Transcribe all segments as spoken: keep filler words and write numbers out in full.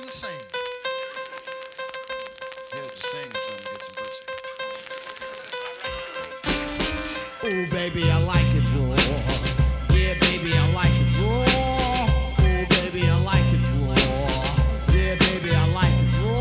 insane. Here to sing something to get some pussy. Oh, baby, I like it raw. Yeah, baby, I like it raw. Oh, baby, I like it raw. Yeah, baby, I like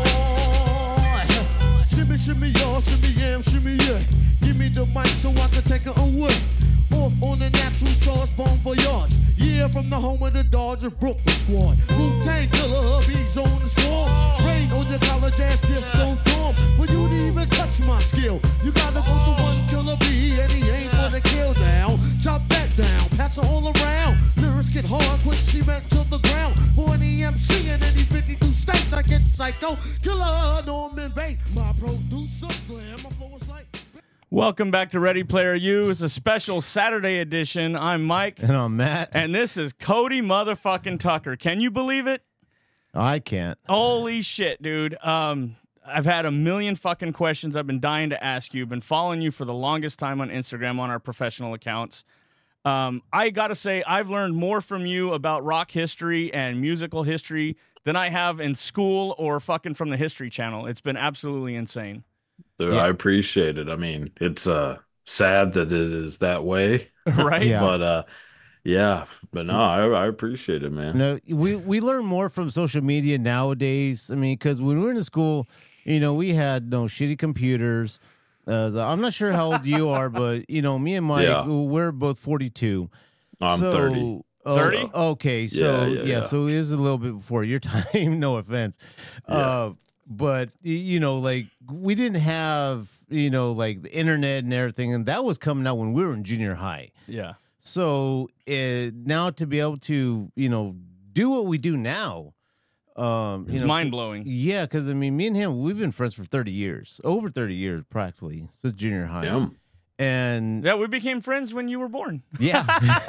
it raw. Shimmy, shimmy, y'all, shimmy, yam, shimmy, yeah. Give me the mic so I can take it away. Off on the natural charge, bon voyage. Yeah, from the home of the Dodger Brooklyn squad. Wu-Tang Killer, hubby's on the swarm. Rain on your college ass disco dorm. For you to even touch my skill, you gotta go to one killer bee, and he ain't gonna kill now. Chop that down, pass it all around. Lyrics get hard, quick cement to the ground. For any M C in any fifty-two states, I get psycho. Killer Norman Bates, my producer, slam. My flow is like. Welcome back to Ready Player U. It's a special Saturday edition. I'm Mike. And I'm Matt. And this is Cody motherfucking Tucker. Can you believe it? I can't. Holy shit, dude. Um, I've had a million fucking questions I've been dying to ask you. Been following you for the longest time on Instagram on our professional accounts. Um, I gotta say, I've learned more from you about rock history and musical history than I have in school or fucking from the History Channel. It's been absolutely insane. Dude, Yeah. I appreciate it. I mean, it's uh sad that it is that way, Right? Yeah. but uh, yeah, but no, I, I appreciate it, man. No, we we learn more from social media nowadays. I mean, because when we were in school, you know, we had no shitty computers. Uh, the- I'm not sure how old you are, but you know, me and Mike, Yeah. we're both forty-two. I'm so, thirty. oh, thirty? Okay, so Yeah, yeah, yeah, yeah. so it is a little bit before your time. No offense. Yeah. Uh, but y- you know, like we didn't have, you know, like the internet and everything, and that was coming out when we were in junior high. Yeah. So uh, now to be able to, you know, do what we do now, um, you It's know, mind-blowing. Yeah, because I mean, me and him, we've been friends for thirty years, over thirty years practically since junior high, Damn. and Yeah, we became friends when you were born. yeah,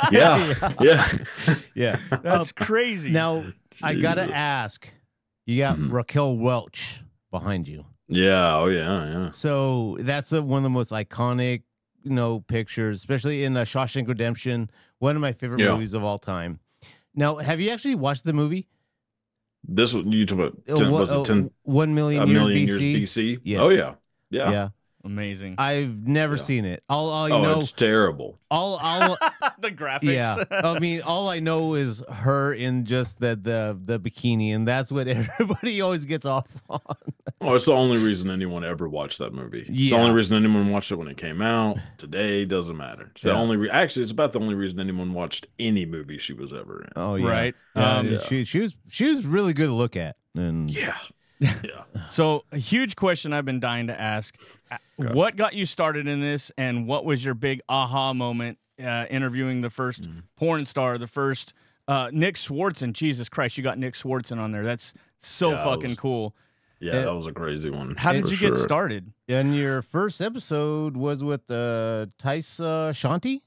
Yeah, yeah. yeah. That's Uh, crazy. now I gotta Jesus. ask, you got Mhm. Raquel Welch behind you, Yeah, oh yeah, yeah. so that's a, one of the most iconic, you know, pictures, especially in uh, Shawshank Redemption, one of my favorite Yeah. movies of all time. Now, have you actually watched the movie? This one you talk about Uh, ten, what- was uh, it ten one million a years million B years C? B C? Yes. Oh yeah, yeah. Yeah. Amazing. I've never Yeah. seen it. All, all I Oh, know, it's terrible. all, all, the graphics. yeah. I mean, all I know is her in just the the the bikini, and that's what everybody always gets off on. Oh, it's the only reason anyone ever watched that movie. It's the Yeah. only reason anyone watched it when it came out. Today doesn't matter. It's the Yeah. only re- actually it's about the only reason anyone watched any movie she was ever in. Oh yeah, Right. Yeah, Um, Yeah. She she was she was really good to look at, and Yeah. Yeah. So, a huge question I've been dying to ask. Okay. What got you started in this, and what was your big aha moment uh, interviewing the first Mm-hmm. porn star, the first uh, Nick Swartzen? Jesus Christ, you got Nick Swartzen on there. That's so Yeah, that fucking was- cool. Yeah, Uh, that was a crazy one. How did for you sure. get started? and your first episode was with uh, Tice uh, Shanti.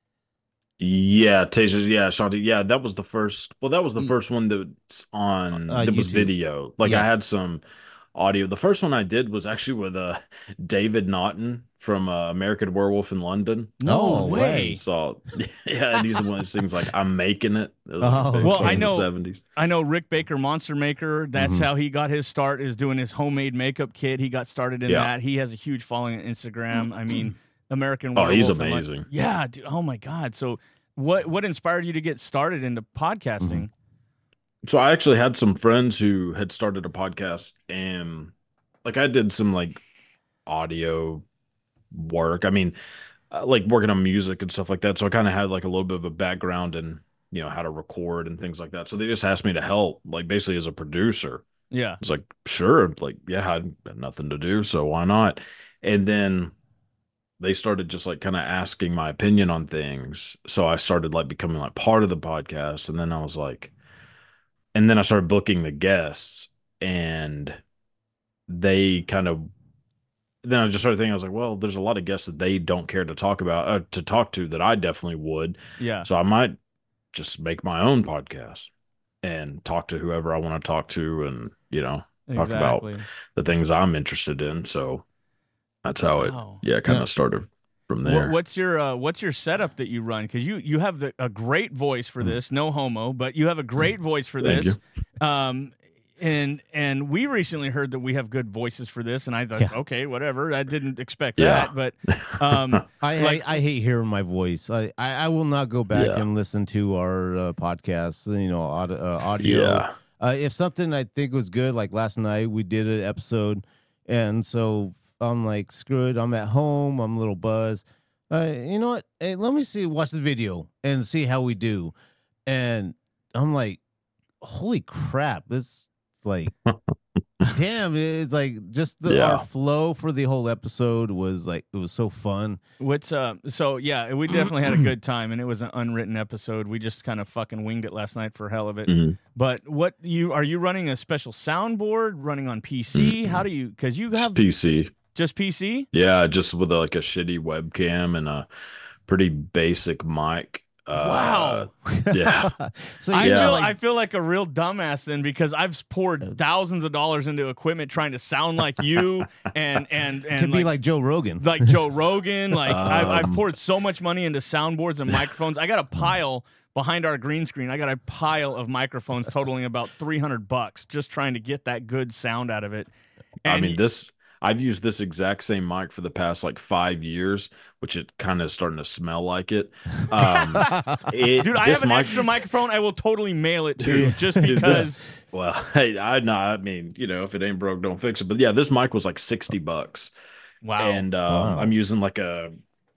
Yeah, Tasers. Yeah, Shanti. Yeah, that was the first. Well, that was the Mm. first one that's on. Uh, that was YouTube. video. Like Yes. I had some audio. The first one I did was actually with uh David Naughton from uh, American Werewolf in London. No way. So yeah, and he's one of those things like I'm making it. It was Oh, a big Well, song I in the know- seventies. I know Rick Baker, Monster Maker. That's Mhm. how he got his start, is doing his homemade makeup kit. He got started in Yeah. that. He has a huge following on Instagram. I mean, American Oh, he's Werewolf in Lon- amazing. Yeah, dude. Oh my God. So, what what inspired you to get started into podcasting? So I actually had some friends who had started a podcast, and like I did some like audio work. I mean, uh, like working on music and stuff like that. So I kind of had like a little bit of a background in, you know, how to record and things like that. So they just asked me to help, like basically as a producer. Yeah. I was like, sure. Like, yeah, I had nothing to do, so why not? And then they started just like kind of asking my opinion on things. So I started like becoming like part of the podcast. And then I was like, and then I started booking the guests, and they kind of, then I just started thinking, I was like, well, there's a lot of guests that they don't care to talk about, uh, to talk to that I definitely would. Yeah. So I might just make my own podcast and talk to whoever I want to talk to, and, you know, talk about Exactly. the things I'm interested in. So that's how it, Wow. yeah, kind Yeah. of started from What, there. what's your uh, what's your setup that you run? Because you you have the, a great voice for this. No homo, but you have a great voice for Thank this. Um, and and we recently heard that we have good voices for this, and I thought, Yeah. okay, whatever. I didn't expect Yeah. that, but um, I, like, I I hate hearing my voice. I, I, I will not go back Yeah. and listen to our uh, podcasts. You know, audio. Uh, audio. Yeah. Uh, if something I think was good, like last night we did an episode, and so I'm like, screw it. I'm at home. I'm a little buzzed. Uh, you know what? Hey, let me see. Watch the video and see how we do. And I'm like, holy crap! This is like, damn! It's like just the Yeah. our flow for the whole episode was like it was so fun. what's uh? So yeah, we definitely had a good time, and it was an unwritten episode. We just kind of fucking winged it last night for hell of it. Mhm. But what you are you running a special soundboard running on P C? How do you? Because you Just have P C. just P C. Yeah, just with like a shitty webcam and a pretty basic mic. Uh, Wow. Yeah. So I you Yeah. feel like, I feel like a real dumbass then because I've poured thousands of dollars into equipment trying to sound like you and and and to be like Joe Rogan. like Joe Rogan. Like I've, I've Um, poured so much money into soundboards and microphones. I got a pile behind our green screen. I got a pile of microphones totaling about three hundred bucks just trying to get that good sound out of it. I And mean, this I've used this exact same mic for the past like five years, which it kind of starting to smell like it. Um, it dude, I this have an mic- extra microphone. I will totally mail it to you just Dude, because. this- well, hey, I know. I mean, you know, if it ain't broke, don't fix it. But yeah, this mic was like sixty bucks, Wow. and um, Wow. I'm using like a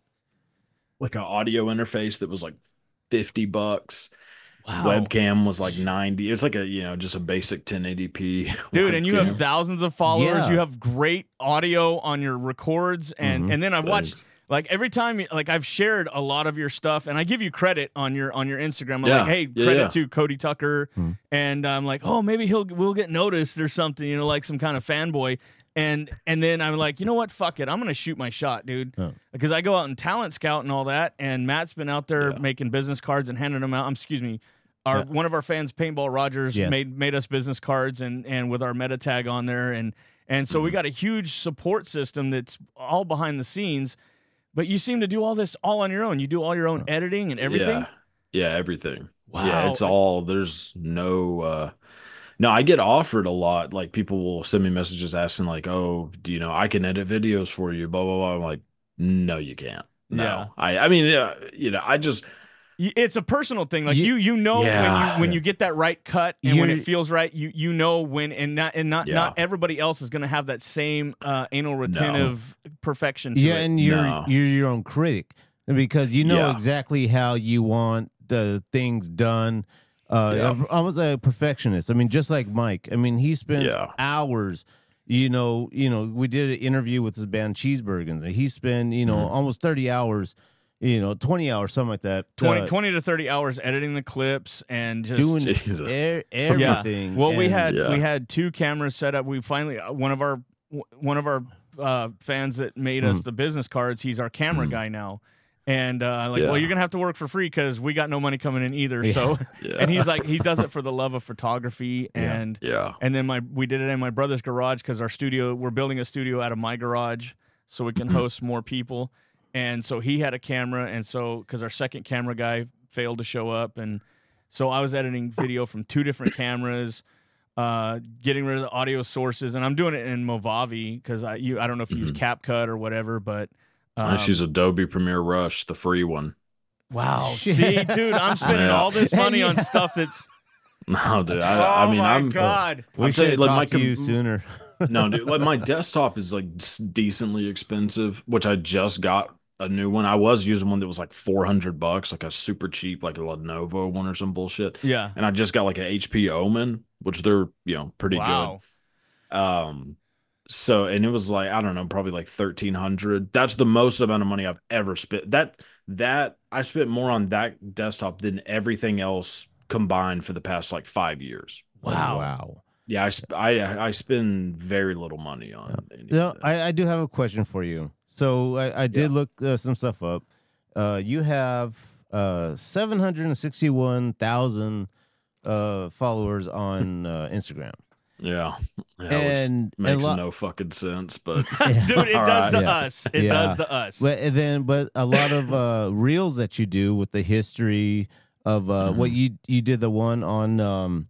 like an audio interface that was like fifty bucks. wow. Webcam was like ninety. It's like a you know just a basic ten eighty p. Dude, and you webcam. have thousands of followers. Yeah. You have great audio on your records, and Mhm. and then I've watched Thanks. like every time, like I've shared a lot of your stuff, and I give you credit on your on your Instagram. I'm Yeah. like, hey, Yeah, credit yeah. to Cody Tucker, Hmm. and I'm like, oh, maybe he'll we'll get noticed or something, you know, like some kind of fanboy. And and then I'm like, you know what? Fuck it. I'm gonna shoot my shot, dude. Oh. Because I go out and talent scout and all that, and Matt's been out there Yeah. making business cards and handing them out. Um, excuse me. Our Yeah. one of our fans, Paintball Rogers, Yes. made made us business cards and and with our meta tag on there, and and so Mm-hmm. we got a huge support system that's all behind the scenes. But you seem to do all this all on your own. You do all your own editing and everything. Yeah, yeah, everything. Wow. Yeah, it's all. There's no. uh No, I get offered a lot. Like people will send me messages asking, like, "Oh, do you know I can edit videos for you?" Blah blah blah. I'm like, no, you can't. No, Yeah. I. I mean, yeah, you know, I just. Y- It's a personal thing. Like You- you, you know when Yeah. you when you get that right cut and when You're- it feels right, you you know when and not and not Yeah. not everybody else is going to have that same uh, anal retentive perfection. To yeah, it. and you're No. you're your own critic because you know Yeah. exactly how you want the things done. Uh, Yeah. I'm almost a perfectionist. I mean, just like Mike. I mean, he spends Yeah. hours. You know, you know, we did an interview with his band Cheeseburger. He spent you know Mhm. almost thirty hours. You know, twenty hours, something like that. twenty, uh, twenty to thirty hours editing the clips and just doing Jesus. e- everything. Well, we and- had Yeah. we had two cameras set up. We finally uh, one of our one of our uh, fans that made us Mm. the business cards. He's our camera Mm. guy now, and uh, like, Yeah. well, you're gonna have to work for free because we got no money coming in either. Yeah. So, Yeah. and he's like, he does it for the love of photography, Yeah. and Yeah. and then my we did it in my brother's garage because our studio we're building a studio out of my garage so we can host more people. And so he had a camera, and so because our second camera guy failed to show up, and so I was editing video from two different cameras, uh, getting rid of the audio sources, and I'm doing it in Movavi because I you I don't know if you use CapCut or whatever, but um, I just use Adobe Premiere Rush, the free one. wow, Shit. see, dude, I'm spending Yeah. all this money on Yeah. stuff that's No, dude. oh I, I mean, my I'm. god. We I'm saying, should like, talk my to you com- sooner. No, dude. Like my desktop is like s- decently expensive, which I just got a new one. I was using one that was like four hundred bucks, like a super cheap, like a Lenovo one or some bullshit. Yeah. And I just got like an H P Omen, which they're, you know, pretty Wow. good. Um, so, and it was like, I don't know, probably like thirteen hundred. That's the most amount of money I've ever spent. That, that I spent more on that desktop than everything else combined for the past like five years. Wow. Wow. Yeah, I, sp- I, I spend very little money on any of No, this. I, I do have a question for you. So I, I did Yeah. look uh, some stuff up. Uh, you have uh, seven hundred sixty-one thousand uh, followers on uh, Instagram. Yeah. Yeah, which and makes a lot, no fucking sense, but Dude, it All does right. to Yeah. us. It Yeah. does to us. but and then but a lot of uh, reels that you do with the history of uh, Mm-hmm. what you you did the one on um,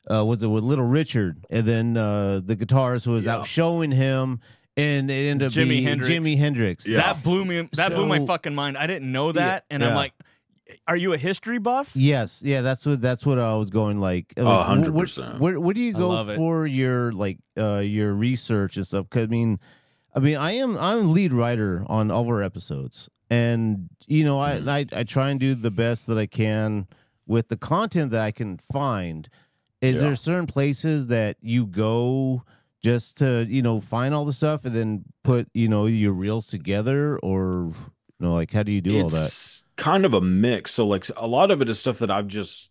uh, was it with Little Richard, and then uh, the guitarist was Yeah. out showing him, and it ended up Jimi being Hendrix. Jimi Hendrix. Yeah. That blew me. That blew my So- fucking mind. I didn't know that, and I'm yeah. like, "Are you a history buff?" Yes, yeah, that's what that's what I was going like. Oh, like, one hundred wh- where- percent. Where, where do you I go love it. for your like uh your research and stuff? 'Cause, I mean, I mean, I am I'm lead writer on all of our episodes, and you know, I, Mm-hmm. I I try and do the best that I can with the content that I can find. Is Yeah. there certain places that you go just to you know find all the stuff and then put you know your reels together, or you know, like how do you do all that? It's kind of a mix. So like a lot of it is stuff that I've just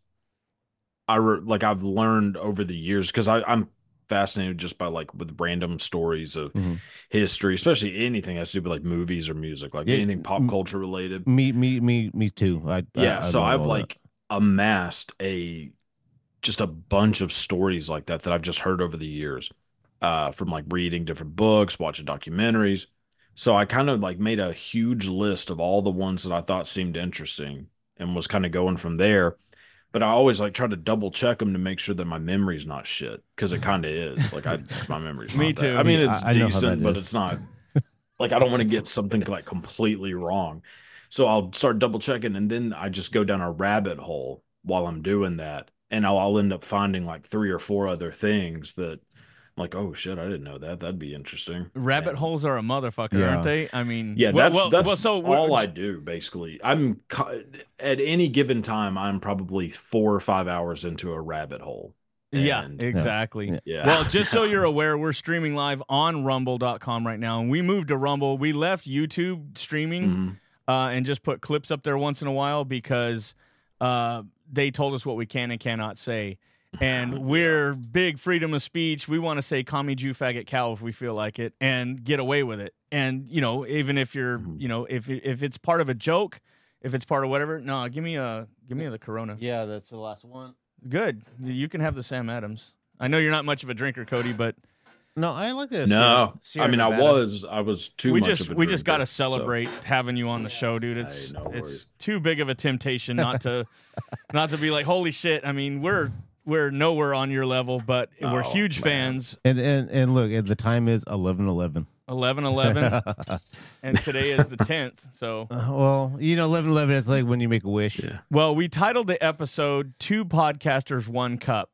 I re- like I've learned over the years because I I'm fascinated just by like with random stories of Mhm. history, especially anything that has to do with like movies or music, like Yeah, anything pop m- culture related. Me me me me too. I Yeah, I, I so love I've all that. like amassed a just a bunch of stories like that that I've just heard over the years, uh, from like reading different books, watching documentaries. So I kind of like made a huge list of all the ones that I thought seemed interesting and was kind of going from there. But I always like try to double check them to make sure that my memory's not shit, because it kind of is. Like I, my memory's Me not that- too. I mean, Yeah, it's I- I know how decent, that but is. it's not. Like I don't want to get something like completely wrong. So I'll start double checking, and then I just go down a rabbit hole while I'm doing that, and I'll, I'll end up finding like three or four other things that, I'm like, oh shit, I didn't know that. That'd be interesting. Rabbit And- holes are a motherfucker, Yeah. aren't they? I mean, Yeah, well- that's well, that's well, so all we're- I do basically. I'm co- at any given time, I'm probably four or five hours into a rabbit hole. Yeah, And- exactly. Yeah. Yeah. Well, just so you're aware, we're streaming live on rumble dot com right now. And we moved to Rumble. We left YouTube streaming Mhm. uh, and just put clips up there once in a while because uh, they told us what we can and cannot say. And we're big freedom of speech. We want to say commie Jew faggot cow if we feel like it and get away with it. And, you know, even if you're, Mhm. you know, if if it's part of a joke, if it's part of whatever, no, give me a give me the Corona. Yeah, that's the last one. Good. You can have the Sam Adams. I know you're not much of a drinker, Cody, but No, I like this. No, I mean, I was, I was too we much just of a we just got to drinker, so- celebrate having you on the show, dude. It's Hey, no it's worries. too big of a temptation not to not to be like, holy shit. I mean, we're we're nowhere on your level, but we're Oh, huge man. fans. And and and look, and the time is eleven eleven. eleven eleven, and today is the tenth. So, Well, you know, eleven eleven. It's like when you make a wish. Yeah. well, we titled the episode "Two Podcasters, One Cup."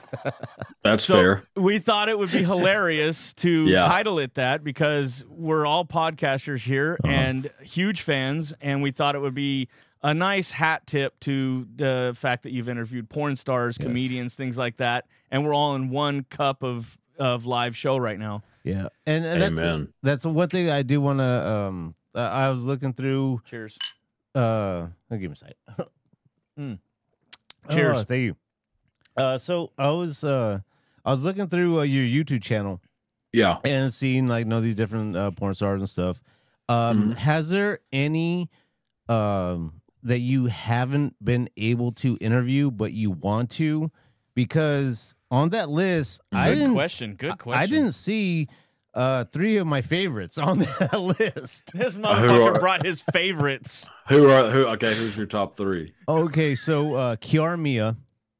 That's So fair. we thought it would be hilarious to Yeah. title it that because we're all podcasters here Uh-huh. and huge fans, and we thought it would be a nice hat tip to the fact that you've interviewed porn stars, Yes. comedians, things like that, and we're all in one cup of of live show right now. Yeah, and, and that's Amen. that's one thing I do want to. Um, I I was looking through. Cheers. Uh, I'll give me a side. Mm. Cheers. Oh, thank you. Uh, so I was uh, I was looking through uh, your YouTube channel Yeah. and seeing like you know these different uh, porn stars and stuff. Um, Mhm. Has there any um that you haven't been able to interview but you want to? Because on that list, I Good didn't question. Good I- question. I didn't see uh three of my favorites on that list. This Who motherfucker are- brought his favorites. Who are who? Okay, who's your top three? Okay, so uh Kiara Mia,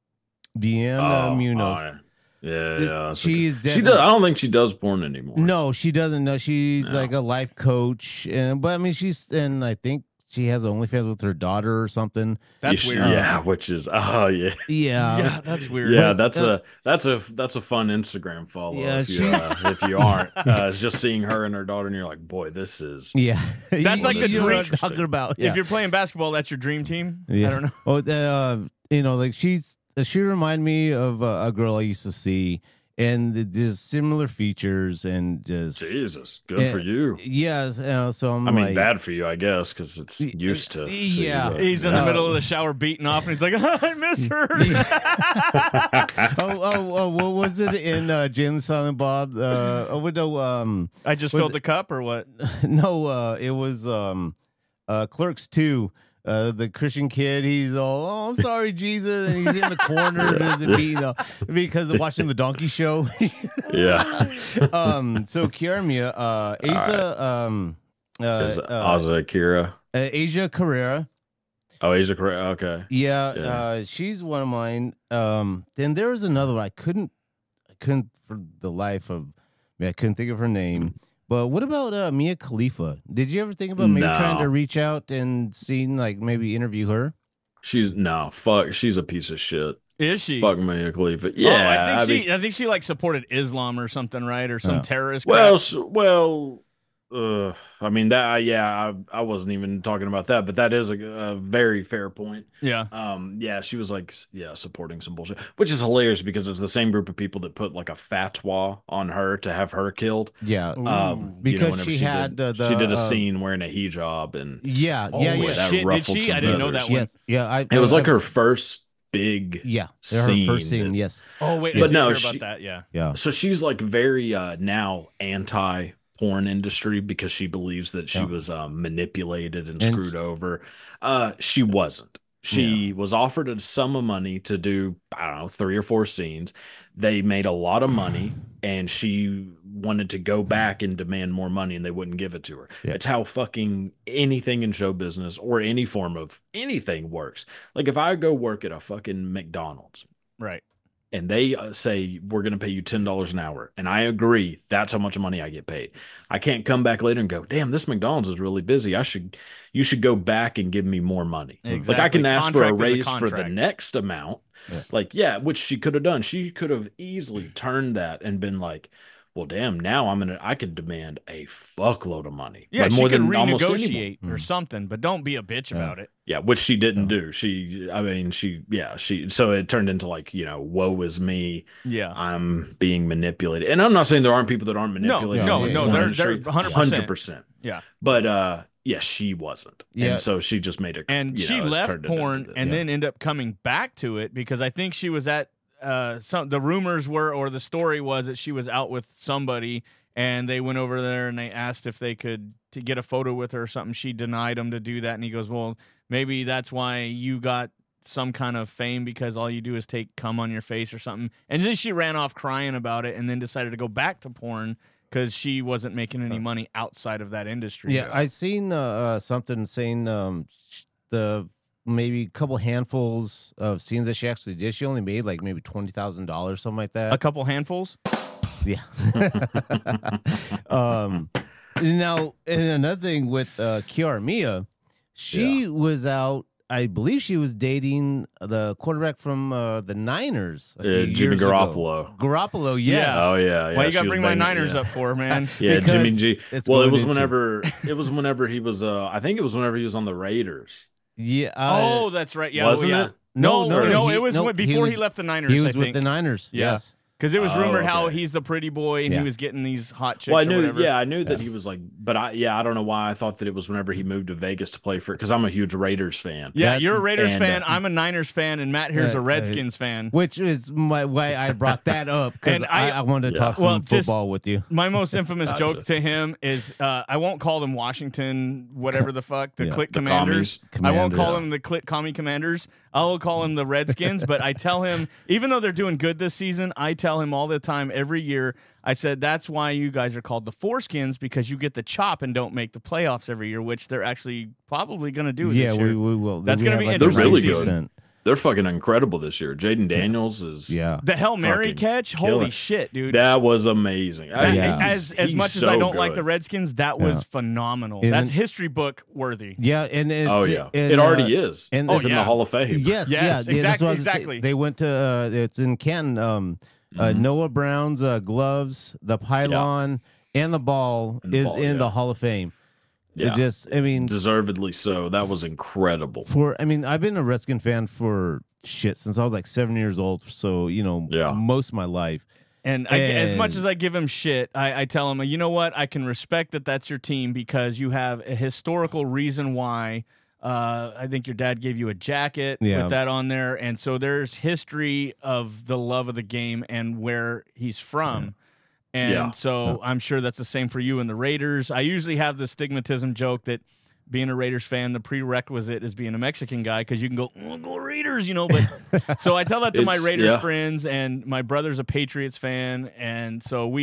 Deanna Oh, Munoz. oh, yeah, yeah. that's She okay. is She definitely- does. I don't think she does porn anymore. No, she doesn't know. She's No. like a life coach, and but I mean, she's and I think she has OnlyFans with her daughter or something. That's You should- weird. Yeah, which is oh yeah, Yeah, Yeah, that's weird. yeah. But, That's uh, a that's a that's a fun Instagram follow. Yeah, if you, uh, she's- if you aren't, uh, it's just seeing her and her daughter, and you're like, boy, this is yeah. That's You- like you the know what I'm dream- talking about. Yeah. If you're playing basketball, that's your dream team. Yeah. I don't know. Oh, uh, you know, like she's she reminded me of uh, a girl I used to see, and there's similar features and just Jesus, good Yeah. for you. yeah. Uh, so I'm I mean, like, bad for you, I guess, because it's Y- used to. y- see yeah. the- He's in the Uh, middle of the shower beating off, and he's like, I miss her. oh, oh, oh, what was it in uh, Jay and the Silent Bob? Uh, oh, no, um, I just Was filled it- the cup, or what? no, uh, it was um, uh, Clerks two. Uh, the Christian kid, he's all, oh, I'm sorry, Jesus, and he's in the corner to be, you know, because of watching the Donkey Show. Yeah, um, so Kiara Mia, uh, Asa, um, uh, is uh, Aza Akira. uh, Asia Carrera, Oh, Asia Correa. Okay. Yeah, Yeah. Uh, she's one of mine. Um, then there was another one. I couldn't, I couldn't for the life of me. I couldn't think of her name. But what about uh, Mia Khalifa? Did you ever think about maybe No. trying to reach out and seeing like maybe interview her? She's no fuck. She's a piece of shit. Is she? Fuck Mia Khalifa. Oh, Yeah. I think mean, she. I think she like supported Islam or something, right? Or some Oh. terrorist. well, crap. s- well. Uh, I mean that. Yeah, I, I wasn't even talking about that, but that is a, a very fair point. yeah. Um, yeah, she was like, yeah, supporting some bullshit, which is hilarious because it's the same group of people that put like a fatwa on her to have her killed. Yeah, Ooh. Um, Because you know, whenever she had did, the- she did the, a uh, scene wearing a hijab, and yeah, Oh, yeah, boy, yeah. that shit, did ruffled she? some I didn't know feathers. that one. Yes, yeah. I, It was I- like I- her first big. Yeah, her scene first scene. that- Yes, Oh wait, But I didn't no, hear she- about that. Yeah. yeah. So she's like very uh now anti porn industry because she believes that she Yeah. was um, manipulated and, And screwed over. Uh, she wasn't. She was offered a sum of money to do, I don't know, three or four scenes. They made a lot of money, and she wanted to go back and demand more money, and they wouldn't give it to her. Yeah. It's how fucking anything in show business or any form of anything works. Like if I go work at a fucking McDonald's, Right. and they uh, say we're going to pay you ten dollars an hour, and I agree, that's how much money I get paid. I can't come back later and go, damn, this McDonald's is really busy. I should, you should go back and give me more money. Exactly. Like I can ask for a Contract is a raise for the contract. next amount. Yeah. Like, yeah, which she could have done. She could have easily turned that and been like, well, damn, now I'm going to, I could demand a fuckload of money. Yeah, Like, she more could than almost anyone. renegotiate or Mm. something, but don't be a bitch Yeah. about it. Yeah, which she didn't Yeah. do. She, I mean, she, yeah, she, so it turned into like, you know, woe is me. Yeah. I'm being manipulated. And I'm not saying there aren't people that aren't manipulated. no, in the no, porn they're- industry. they're one hundred percent. one hundred percent. Yeah. But uh yeah, she wasn't. Yeah. And so she just made it. And you she know, it's left turned it into porn the- and Yeah. then ended up coming back to it because I think she was at uh some the rumors were or the story was that she was out with somebody and they went over there and they asked if they could to get a photo with her or something. She denied them to do that and he goes, "Well, maybe that's why you got some kind of fame because all you do is take cum on your face or something." And then she ran off crying about it and then decided to go back to porn because she wasn't making any money outside of that industry. Yeah, I seen uh, uh, something saying um, sh- the maybe a couple handfuls of scenes that she actually did. She only made like maybe twenty thousand dollars, something like that. a couple handfuls. Yeah. um, now, and another thing with uh, Kiara Mia, she was out. I believe she was dating the quarterback from uh, the Niners. a Uh, few Jimmy years ago. Garoppolo. Garoppolo, yes. Oh yeah, yeah. Why you she got to was bring my banging- Niners yeah. up for, man? Yeah, Because Jimmy G. it's Well, it going was into- whenever it was whenever he was uh I think it was whenever he was on the Raiders. Yeah. uh, oh, that's right. Yeah, Wasn't yeah. it? No, No, no, no, he- it was no, when- he before he, was- left the Niners. he was I with think. the Niners. Yeah. Yes. Because it was Oh, rumored how okay. he's the pretty boy and Yeah. he was getting these hot chicks. Well, I or knew, whatever. yeah, I knew that he was like, but I, yeah, I don't know why I thought that it was whenever he moved to Vegas to play for, because I'm a huge Raiders fan. Yeah, That- you're a Raiders and, uh, fan. I'm a Niners fan, and Matt here's Uh, a uh, Redskins fan. Which is my, why I brought that up because And I, I- I wanted to Yeah. talk some Well, just- football with you. My most infamous Gotcha. joke to him is uh, I won't call them Washington, whatever the fuck, the Yeah. Click The Commanders. commies. I won't call Commanders. them the Click Commie Commanders. I will call them the Redskins. But I tell him, even though they're doing good this season, I tell him all the time, every year, I said, that's why you guys are called the Foreskins, because you get the chop and don't make the playoffs every year, which they're actually probably going to do Yeah, this year. we, we will. That's We gonna have be like They're really ninety good. percent. They're fucking incredible this year. Jaden Daniels is, Yeah. The Hail Mary Fucking catch? killing Holy it. shit, dude. that was amazing. I- That- Yeah. As he's- as he's much as so I don't like good. the Redskins, that Yeah. was phenomenal. And That's then- history book worthy. Yeah, and it's, Oh yeah, and, it already uh, is. and- it's Oh, in yeah. the Hall of Fame. Yes, Yes, yeah, yeah, that's exactly, what I was saying. exactly. They went to uh, it's in Canton. Um, uh, Mhm. Noah Brown's uh, gloves, the pylon, and the ball And the is ball, in yeah. the Hall of Fame. Yeah. It just, I mean, Deservedly so. That was incredible. for I mean, I've been a Redskin fan for shit since I was like seven years old. So you know, Yeah. most of my life. And, I, as much And- as I give him shit, I, I tell him, you know what? I can respect that that's your team because you have a historical reason why. Uh, I think your dad gave you a jacket Yeah. with that on there. And so there's history of the love of the game and where he's from. And Yeah. so I'm sure that's the same for you and the Raiders. I usually have the stigmatism joke that being a Raiders fan, the prerequisite is being a Mexican guy because you can go, oh, go Raiders, you know. But so I tell that to my It's- Raiders yeah. friends, and my brother's a Patriots fan, and so we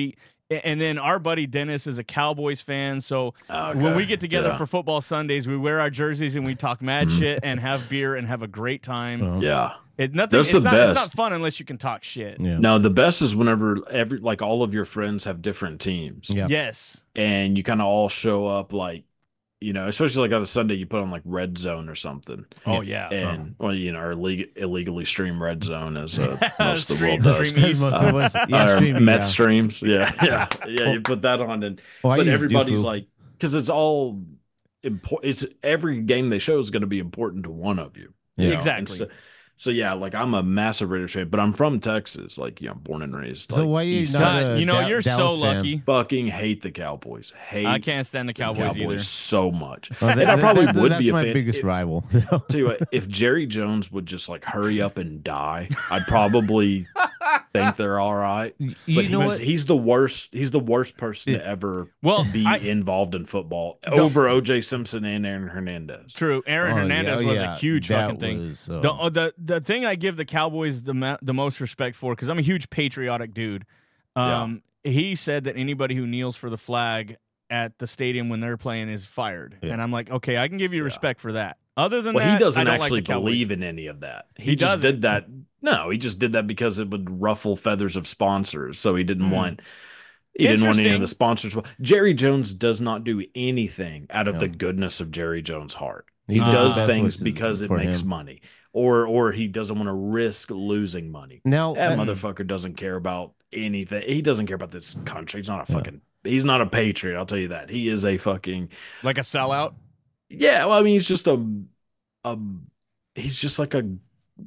And then our buddy Dennis is a Cowboys fan, so Okay. when we get together Yeah. for football Sundays, we wear our jerseys and we talk mad Mhm. shit and have beer and have a great time. Uh, Yeah. It, nothing. That's It's the not, it's not best. fun unless you can talk shit. yeah. No, the best is whenever every like all of your friends have different teams. Yeah. Yes. And you kind of all show up like, you know, especially like on a Sunday, you put on like Red Zone or something. Oh yeah. And well, you know, or leg- illegally stream Red Zone as uh, most of the Stream- world does. stream East. Most of us, yeah, Or streaming, Met yeah. streams, yeah, yeah, yeah. You put that on, and Well, I but use everybody's Doofu. like, because it's all important. It's every game they show is going to be important to one of you. you know? And Exactly. So, so yeah, like I'm a massive Raiders fan, but I'm from Texas, like you know, born and raised. So like, why you East not God, Texas. a you know, Da- you're Dallas so fan? lucky. Fucking hate the Cowboys. Hate I can't stand the the Cowboys, Cowboys, either. so much. Oh, that- And I that- probably that- would that's be a my fan biggest if- rival. Tell you what, if Jerry Jones would just like hurry up and die, I'd probably think they're all right. you But he know was, what? he's the worst. He's the worst person Yeah. to ever Well, be I- involved in football over O J Simpson and Aaron Hernandez. True. Aaron Oh, Hernandez yeah, was yeah, a huge that fucking thing. was, uh, The, uh, the the thing I give the Cowboys the ma- the most respect for, because I'm a huge patriotic dude. Um, he said that anybody who kneels for the flag at the stadium when they're playing is fired, Yeah. and I'm like, okay, I can give you respect for that. Other than Well, that, he doesn't I don't actually like the Cowboys. believe in any of that. He, He just doesn't. did that. No, he just did that because it would ruffle feathers of sponsors. So he didn't Hmm. want. He didn't want any of the Interesting. sponsors. Jerry Jones does not do anything out of No. the goodness of Jerry Jones' heart. He He does does the best things wishes because it for makes him. money, or or he doesn't want to risk losing money. Now, That uh, motherfucker doesn't care about anything. He doesn't care about this country. He's not a fucking. He's not a patriot. I'll tell you that. He is a fucking. Like a sellout. Yeah, well, I mean, he's just a, a. He's just like a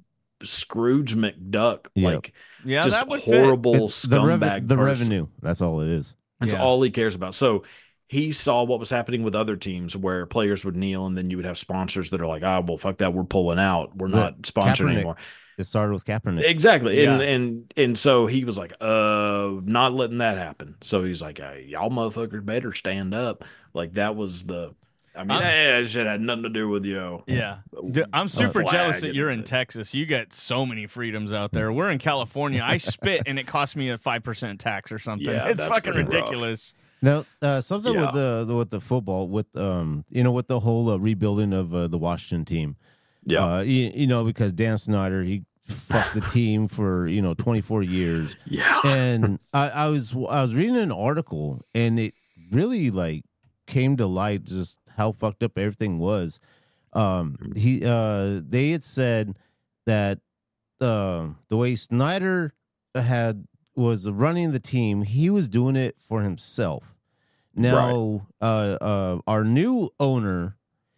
Scrooge McDuck. Yeah. Like Yeah, just that would fit. horrible it's the, rev- scumbag. the person. revenue. That's all it is. That's Yeah. all he cares about. So he saw what was happening with other teams where players would kneel and then you would have sponsors that are like, ah, well, fuck that. We're pulling out. We're The not sponsoring Kaepernick. anymore. It started with Kaepernick. Exactly. And, Yeah. and, and so he was like, uh, not letting that happen. So he's like, hey, y'all motherfuckers better stand up. Like that was the, I mean, I'm- that shit had nothing to do with, you know, Yeah. Dude, I'm super flag jealous that and you're in everything. Texas. You get so many freedoms out there. We're in California. I spit and it costs me a five percent tax or something. Yeah, it's that's fucking pretty rough. ridiculous. Now, uh, something Yeah. with the, the with the football, with um, you know, with the whole uh, rebuilding of uh, the Washington team. yeah. Uh, you, you know, because Dan Snyder, he fucked the team for you know twenty-four years, yeah. and I, I was I was reading an article, and it really like came to light just how fucked up everything was. Um, he uh, they had said that uh, the way Snyder had was running the team, he was doing it for himself. Now, uh, uh, our new owner,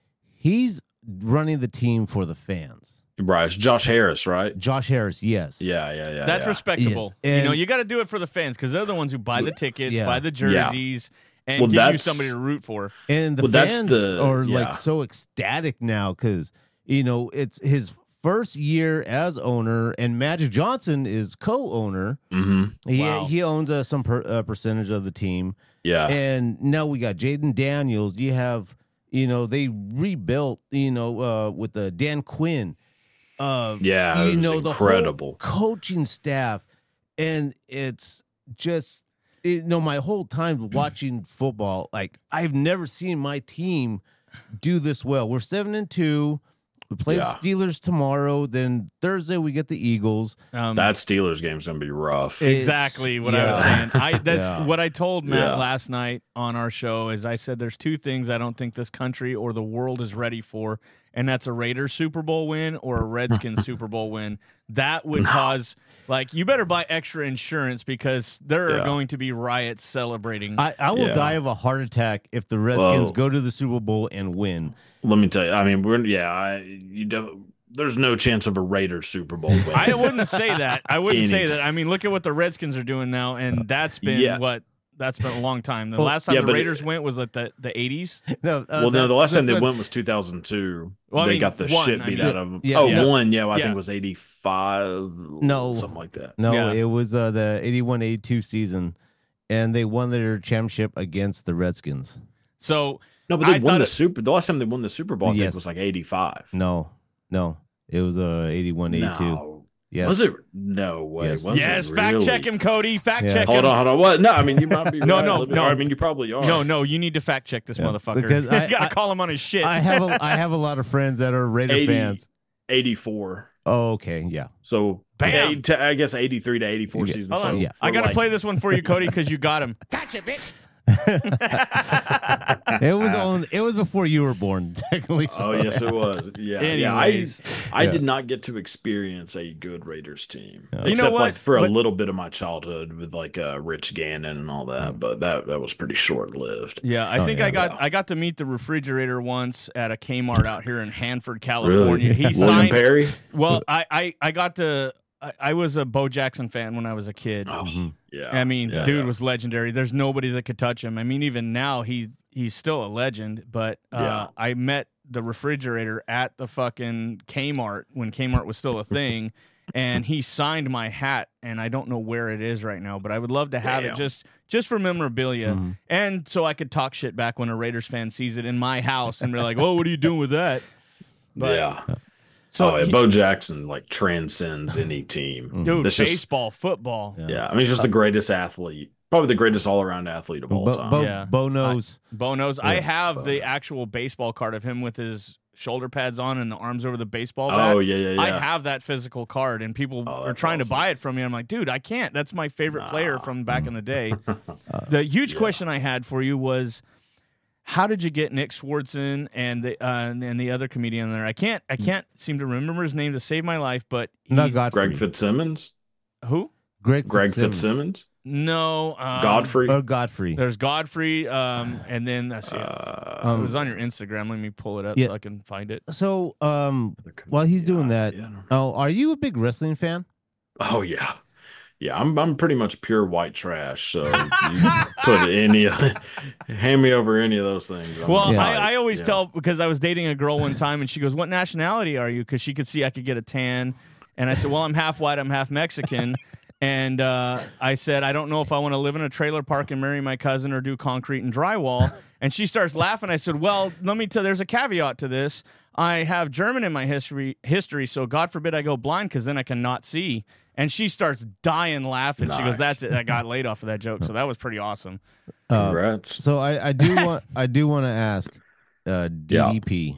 he's running the team for the fans. Right. It's Josh Harris, right? Josh Harris, yes. Yeah. Yeah. Yeah. That's yeah. respectable. Yes. You know, And- you got to do it for the fans because they're the ones who buy the tickets, Yeah. buy the jerseys, and Well, give you that's- somebody to root for. And the Well, that's fans the- are yeah. like so ecstatic now because you know it's his first year as owner, and Magic Johnson is co-owner. Mhm. He Wow. he owns uh, some per, uh, percentage of the team, Yeah. and now we got Jaden Daniels. You have you know they rebuilt you know uh, with the Dan Quinn. Uh, Yeah, you it was know incredible. the whole coaching staff, and it's just you know my whole time watching football, like I've never seen my team do this well. We're seven and two. We play Yeah. the Steelers tomorrow. Then Thursday we get the Eagles. Um, That Steelers game's gonna be rough. It- exactly It's- what I was yeah. saying. I that's Yeah. what I told Matt Yeah. last night on our show is I said there's two things I don't think this country or the world is ready for, and that's a Raiders Super Bowl win or a Redskins Super Bowl win. That would cause like you better buy extra insurance because there are Yeah. going to be riots celebrating. I, I will Yeah. die of a heart attack if the Redskins Well- go to the Super Bowl and win. Let me tell you. I mean, we're yeah. I you def- there's no chance of a Raiders Super Bowl win. I wouldn't say that. I wouldn't say Any- that. I mean, look at what the Redskins are doing now, and that's been Yeah. what that's been a long time. The Well, last time yeah, the but it- Raiders went was like the the eighties. No, uh, well, no, the that's- last time that's they when- went was two thousand two. Well, I they mean, got the one, shit I beat mean- out of them. Yeah, oh, yeah. one, yeah, I Yeah. think it was eighty-five. No. something like that. No, Yeah. it was uh, the eighty-one eighty-two season, and they won their championship against the Redskins. So No, but they I won thought the it- super. The last time they won the Super Bowl, I think Yes. was like eighty-five. No, no, it was uh, eighty-one eighty-two. No, Yes. Was it? No way. Yes. Was yes, it fact really? check him, Cody. Fact Yeah. check Hold him. on, hold on. What? No, I mean you might be. No, right. no, Let me- no. I mean you probably are. No, no, you need to fact check this Yeah. motherfucker. Because you I- gotta I- call him on his shit. I have a I have a lot of friends that are Raider eighty, fans. eighty-four. Oh, okay, yeah. So Bam. eight to- I guess eighty-three to eighty-four Yeah. seasons. Hold on. So Yeah. I we're gotta like- play this one for you, Cody, because you got him. It was on. It was before you were born, technically. Oh So. yes, it was. Yeah, yeah. Anyways. I I Yeah. did not get to experience a good Raiders team, You know except what? like for a But- little bit of my childhood with like uh, Rich Gannon and all that. But that that was pretty short lived. Yeah, I Oh, think yeah. I got Yeah. I got to meet the refrigerator once at a Kmart out here in Hanford, California. Really? He William signed. Perry. Well, I, I I got to. I, I was a Bo Jackson fan when I was a kid. Oh, Mhm. yeah. I mean, yeah, dude yeah. was legendary. There's nobody that could touch him. I mean, even now he he's still a legend. But uh, Yeah. I met the refrigerator at the fucking Kmart when Kmart was still a thing, and he signed my hat. And I don't know where it is right now, but I would love to have Damn. it just just for memorabilia, Mhm. and so I could talk shit back when a Raiders fan sees it in my house and be like, "Oh, what are you doing with that?" But, yeah. So, oh, yeah, he- Bo Jackson like transcends any team. dude, That's just- baseball, football. Yeah. Yeah, I mean, he's just the greatest athlete, probably the greatest all around athlete of all Bo, time. Bo, Yeah. Bo knows. Bo knows. I Yeah. have the actual baseball card of him with his shoulder pads on and the arms over the baseball bat. oh yeah, yeah, yeah. I have that physical card, and people Oh, are that's trying to awesome. buy it from me. I'm like, dude, I can't. That's my favorite player Nah. from back in the day. The huge Yeah. question I had for you was, how did you get Nick Swardson and the uh, and the other comedian there? I can't I can't seem to remember his name to save my life, but he's, Not Godfrey. Greg Fitzsimmons. who? Greg Greg Fitzsimmons. Fitzsimmons. No, um, Godfrey. Or Godfrey. There's Godfrey, um, and then let's see. Uh, it Um, was on your Instagram. Let me pull it up yeah. so I can find it. So, um, the com- while he's yeah, doing that, yeah, I don't- oh, are you a big wrestling fan? Oh yeah, yeah. I'm I'm pretty much pure white trash. So you put any hand me over any of those things. I'm Well, Yeah. I, I always Yeah. tell, because I was dating a girl one time and she goes, "What nationality are you?" Because she could see I could get a tan. And I said, "Well, I'm half white, I'm half Mexican." And uh, I said, "I don't know if I want to live in a trailer park and marry my cousin or do concrete and drywall." And she starts laughing. I said, "Well, let me tell there's a caveat to this. I have German in my history, history, so God forbid I go blind because then I cannot see." And she starts dying laughing. She goes, Nice. "That's it. I got laid off of that joke." So that was pretty awesome. Uh, Congrats. so I, I do want I do want to ask uh, D D P.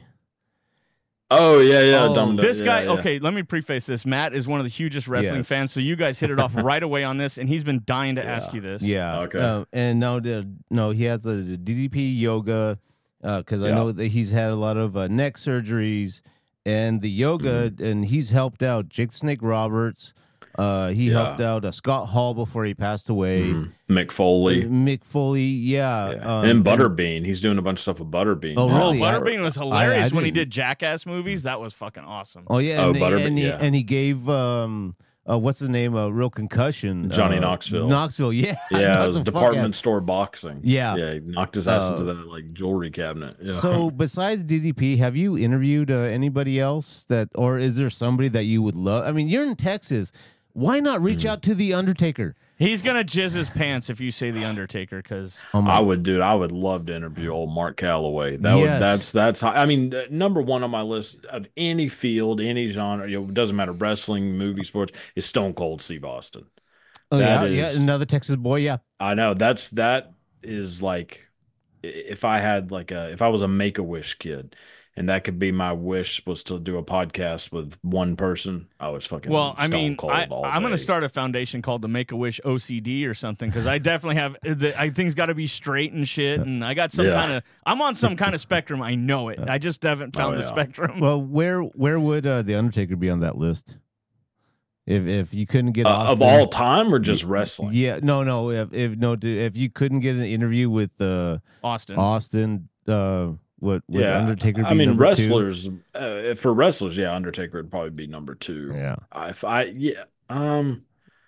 Oh yeah, yeah. Oh, dumb, dumb, This yeah, guy, yeah. okay, let me preface this. Matt is one of the hugest wrestling Yes. fans, so you guys hit it off right away on this, and he's been dying to Yeah. ask you this. Yeah. Okay. Um, and now the no, he has the, the D D P yoga because I Yeah. know that he's had a lot of uh, neck surgeries and the yoga, Mm-hmm. and he's helped out Jake Snake Roberts. Uh, he Yeah. helped out uh, Scott Hall before he passed away. Mhm. Mick Foley. Uh, Mick Foley, yeah, Yeah. um, and Butterbean. He's doing a bunch of stuff with Butterbean. Oh, Oh, really? I- Butterbean was hilarious I when he didn't- did Jackass movies. That was fucking awesome. Oh yeah, Oh, and, Butterbean, and he yeah. and he gave um uh, what's his name a real concussion. Johnny uh, Knoxville. Knoxville, yeah, Yeah, knocked it was the fuck department out. store boxing. Yeah. yeah. He knocked his ass Uh, into that like jewelry cabinet. Yeah. So besides D D P, have you interviewed uh, anybody else that, or is there somebody that you would love? I mean, you're in Texas. Why not reach Hmm. out to the Undertaker? He's gonna jizz his pants if you say the Undertaker, because Oh my- I would, dude. I would love to interview old Mark Calloway. That Yes. would, that's that's. How, I mean, uh, number one on my list of any field, any genre. You know, it doesn't matter, wrestling, movie, sports. Is Stone Cold Steve Austin. oh yeah, that yeah, is- another Texas boy. Yeah, I know that's that is like i- if I had like a if I was a Make a Wish kid, and that could be my wish was to do a podcast with one person. I was fucking well, I Stone mean, Cold I, all I'm gonna day. start a foundation called the Make a Wish O C D or something, because I definitely have. The, I things got to be straight and shit, and I got some Yeah. kind of. I'm on some kind of spectrum. I know it. I just haven't found Oh, the yeah. spectrum. well, where where would uh, the Undertaker be on that list? If if you couldn't get Uh, Austin, of all time or just wrestling. yeah, no, no. If if no, dude, if you couldn't get an interview with uh, Austin. Austin, uh, what would Yeah, Undertaker be? I mean, number two? wrestlers. Uh, for wrestlers, yeah, Undertaker would probably be number two. Yeah. I- If I, yeah, um,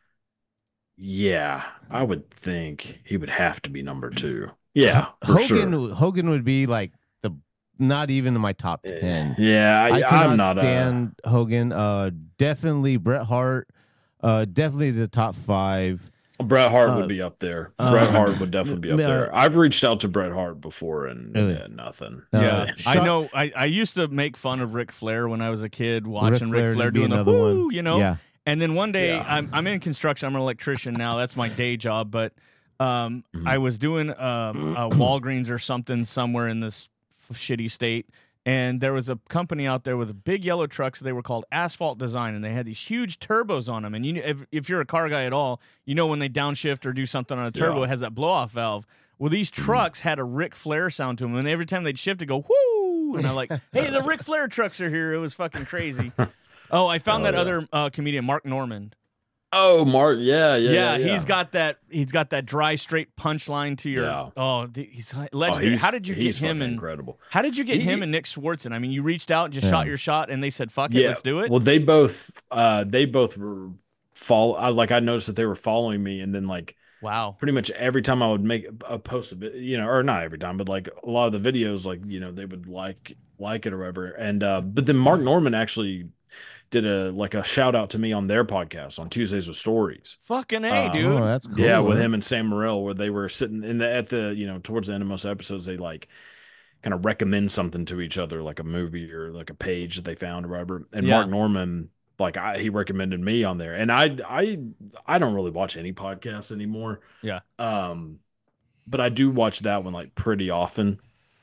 yeah, I would think he would have to be number two. Yeah, for Hogan sure. Hogan would be like the not even in my top ten. Yeah, I, I cannot I'm not. stand Hogan. Uh, definitely Bret Hart. Uh, definitely the top five. Uh, Bret Hart uh, would be up there. uh, Bret Hart would definitely be up uh, there. I've reached out to Bret Hart before and Really? uh, nothing. Uh, Yeah, I Shawn- know. I, I used to make fun of Ric Flair when I was a kid, watching Ric Flair Flair, would be doing the another woo, one. you know. Yeah. And then one day, Yeah. I'm I'm in construction. I'm an electrician now. That's my day job. But um, Mhm. I was doing um, a Walgreens or something somewhere in this f- shitty state, and there was a company out there with big yellow trucks. They were called Asphalt Design, and they had these huge turbos on them. And you, kn- if if you're a car guy at all, you know when they downshift or do something on a turbo, Yeah. it has that blow off valve. Well, these trucks had a Ric Flair sound to them, and every time they'd shift, it go whoo, and I'm like, hey, the Ric Flair trucks are here. It was fucking crazy. Oh, I found Oh, that yeah. other uh, comedian, Mark Norman. Oh, Mark. Yeah, yeah, Yeah, yeah. he's got that. He's got that dry, straight punchline to your. Yeah. Oh, th- he's Oh, legendary. he's, how did you get he's him fucking and incredible. how did you get He- him and Nick Swartzen? I mean, you reached out, just Yeah. shot your shot, and they said, "Fuck it, Yeah, let's do it." Well, they both, uh, they both were follow. I, like I noticed that they were following me, and then like wow. pretty much every time I would make a post of it, you know, or not every time, but like a lot of the videos, like you know, they would like like it or whatever. And uh, but then Mark Norman actually did a like a shout out to me on their podcast on Tuesdays with Stories. Fucking a, Uh, dude. Oh, that's cool. Yeah, with him and Sam Morril, where they were sitting in the at the you know towards the end of most episodes, they like kind of recommend something to each other, like a movie or like a page that they found or whatever. And Yeah. Mark Norman, like I, he recommended me on there, and I I I don't really watch any podcasts anymore. Yeah. Um, but I do watch that one like pretty often,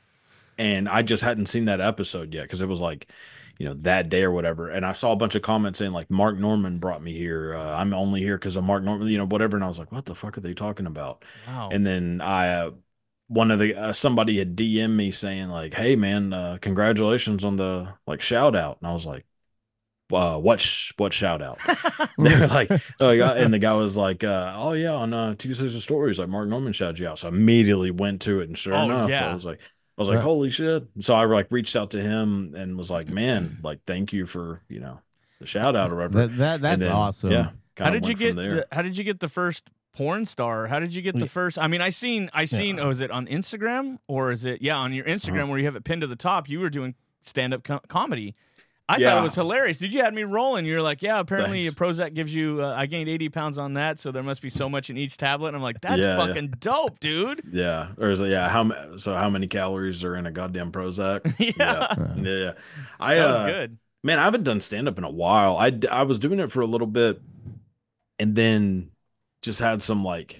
and I just hadn't seen that episode yet because it was like. You know, that day or whatever. And I saw a bunch of comments saying, like, Mark Norman brought me here. Uh, I'm only here because of Mark Norman, you know, whatever. And I was like, what the fuck are they talking about? Wow. And then I, uh, one of the, uh, somebody had D M'd me saying, like, hey, man, uh, congratulations on the, like, shout out. And I was like, uh, what, sh- what shout out? They were like, oh, yeah. And the guy was like, uh, oh, yeah, on uh, Tuesdays of Stories, like, Mark Norman shouted you out. So I immediately went to it. And sure Oh, enough, yeah. I was like, I was like, Right. holy shit. So I like reached out to him and was like, man, like, thank you for, you know, the shout out or whatever. That, that that's And then, awesome. Yeah. how kinda did you went get? from there. The, how did you get the first porn star? How did you get the Yeah. first? I mean, I seen, I seen. Oh, is it on Instagram or is it? Yeah, on your Instagram Uh-huh. where you have it pinned to the top. You were doing stand up co- comedy. I thought Yeah. it was hilarious. Dude, you had me rolling. You were like, yeah, apparently Thanks. Prozac gives you, uh, I gained eighty pounds on that, so there must be so much in each tablet. And I'm like, that's Yeah, yeah. fucking dope, dude. Yeah. Or is it, yeah. How, ma- so how many calories are in a goddamn Prozac? Yeah. Yeah. Yeah. yeah. I, That was uh, good. Man, I haven't done stand up in a while. I, d- I was doing it for a little bit and then just had some like,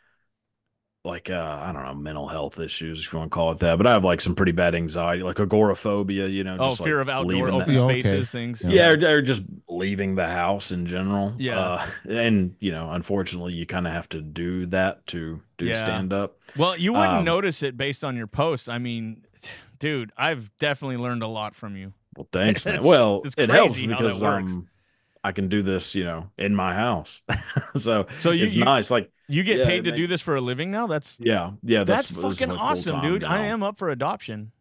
like, uh, I don't know, mental health issues, if you want to call it that. But I have like some pretty bad anxiety, like agoraphobia, you know, Oh, just fear like of outdoor leaving open the, Yeah, okay. spaces, things. yeah, or, or just leaving the house in general. Yeah. Uh, and, you know, unfortunately, you kind of have to do that to do Yeah. stand up. Well, you wouldn't Um, notice it based on your posts. I mean, dude, I've definitely learned a lot from you. Well, thanks, man. It's- well, it's it helps crazy how that because works. um, I can do this, you know, in my house. so So you- it's you- nice. Like, You get Yeah, paid it to do makes- this for a living now? That's yeah, yeah, that's, that's, this is fucking like awesome, full-time dude. I now. am up for adoption.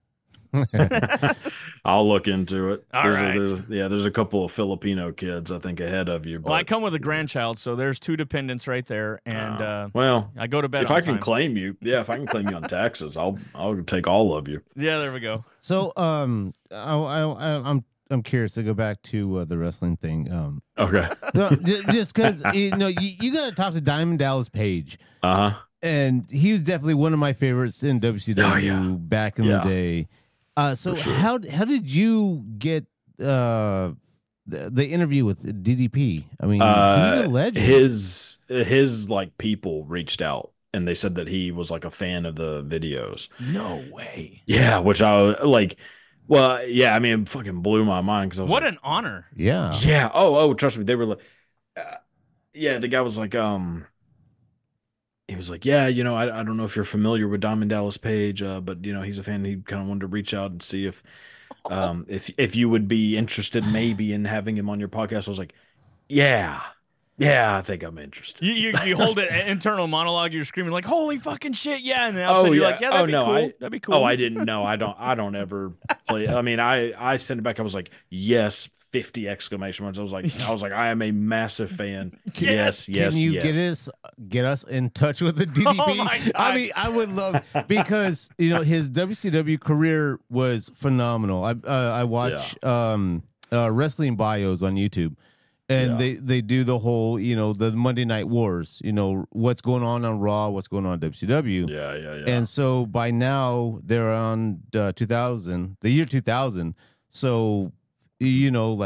I'll look into it. All there's right. a, there's, yeah, there's a couple of Filipino kids I think ahead of you. But, Well, I come with a grandchild, so there's two dependents right there, and uh, uh, well, I go to bed. if on I can time. claim you, yeah, if I can claim you on taxes, I'll I'll take all of you. Yeah, there we go. So, um, I, I, I, I'm I'm curious to go back to uh, the wrestling thing. Um, Okay. no, j- just because you know you, you got to talk to Diamond Dallas Page, Uh huh. and he was definitely one of my favorites in W C W Oh, yeah. back in Yeah. the day. Uh, so For sure. how how did you get uh the, the interview with D D P? I mean, Uh, he's a legend. His his like people reached out and they said that he was like a fan of the videos. No way. Yeah, which I like. Well, yeah, I mean, it fucking blew my mind because I was What like, an honor. yeah. yeah. Oh, oh, trust me, they were like, uh, yeah. The guy was like, um, he was like, yeah, you know, I, I don't know if you're familiar with Diamond Dallas Page, uh, but you know, he's a fan. He kind of wanted to reach out and see if, um, if if you would be interested maybe in having him on your podcast. I was like, yeah, yeah, I think I'm interested. You, you, you hold it an internal monologue. You're screaming like, "Holy fucking shit!" Yeah, and then all of a Oh, sudden you're yeah. like, "Yeah, that'd Oh, be no, cool. I- that'd be cool." Oh, I didn't know. I don't. I don't ever play. I mean, I I sent it back. I was like, yes, fifty exclamation marks. I was like, I was like, I am a massive fan. Yes, yes, Can you yes. get us get us in touch with the D D P? Oh my God. I mean, I would love because you know his W C W career was phenomenal. I uh, I watch um, uh, wrestling bios on YouTube, and Yeah. they they do the whole you know the Monday Night Wars. You know what's going on on Raw, what's going on on W C W. Yeah, yeah, yeah. And so by now they're on uh, two thousand, the year two thousand. So, you know, like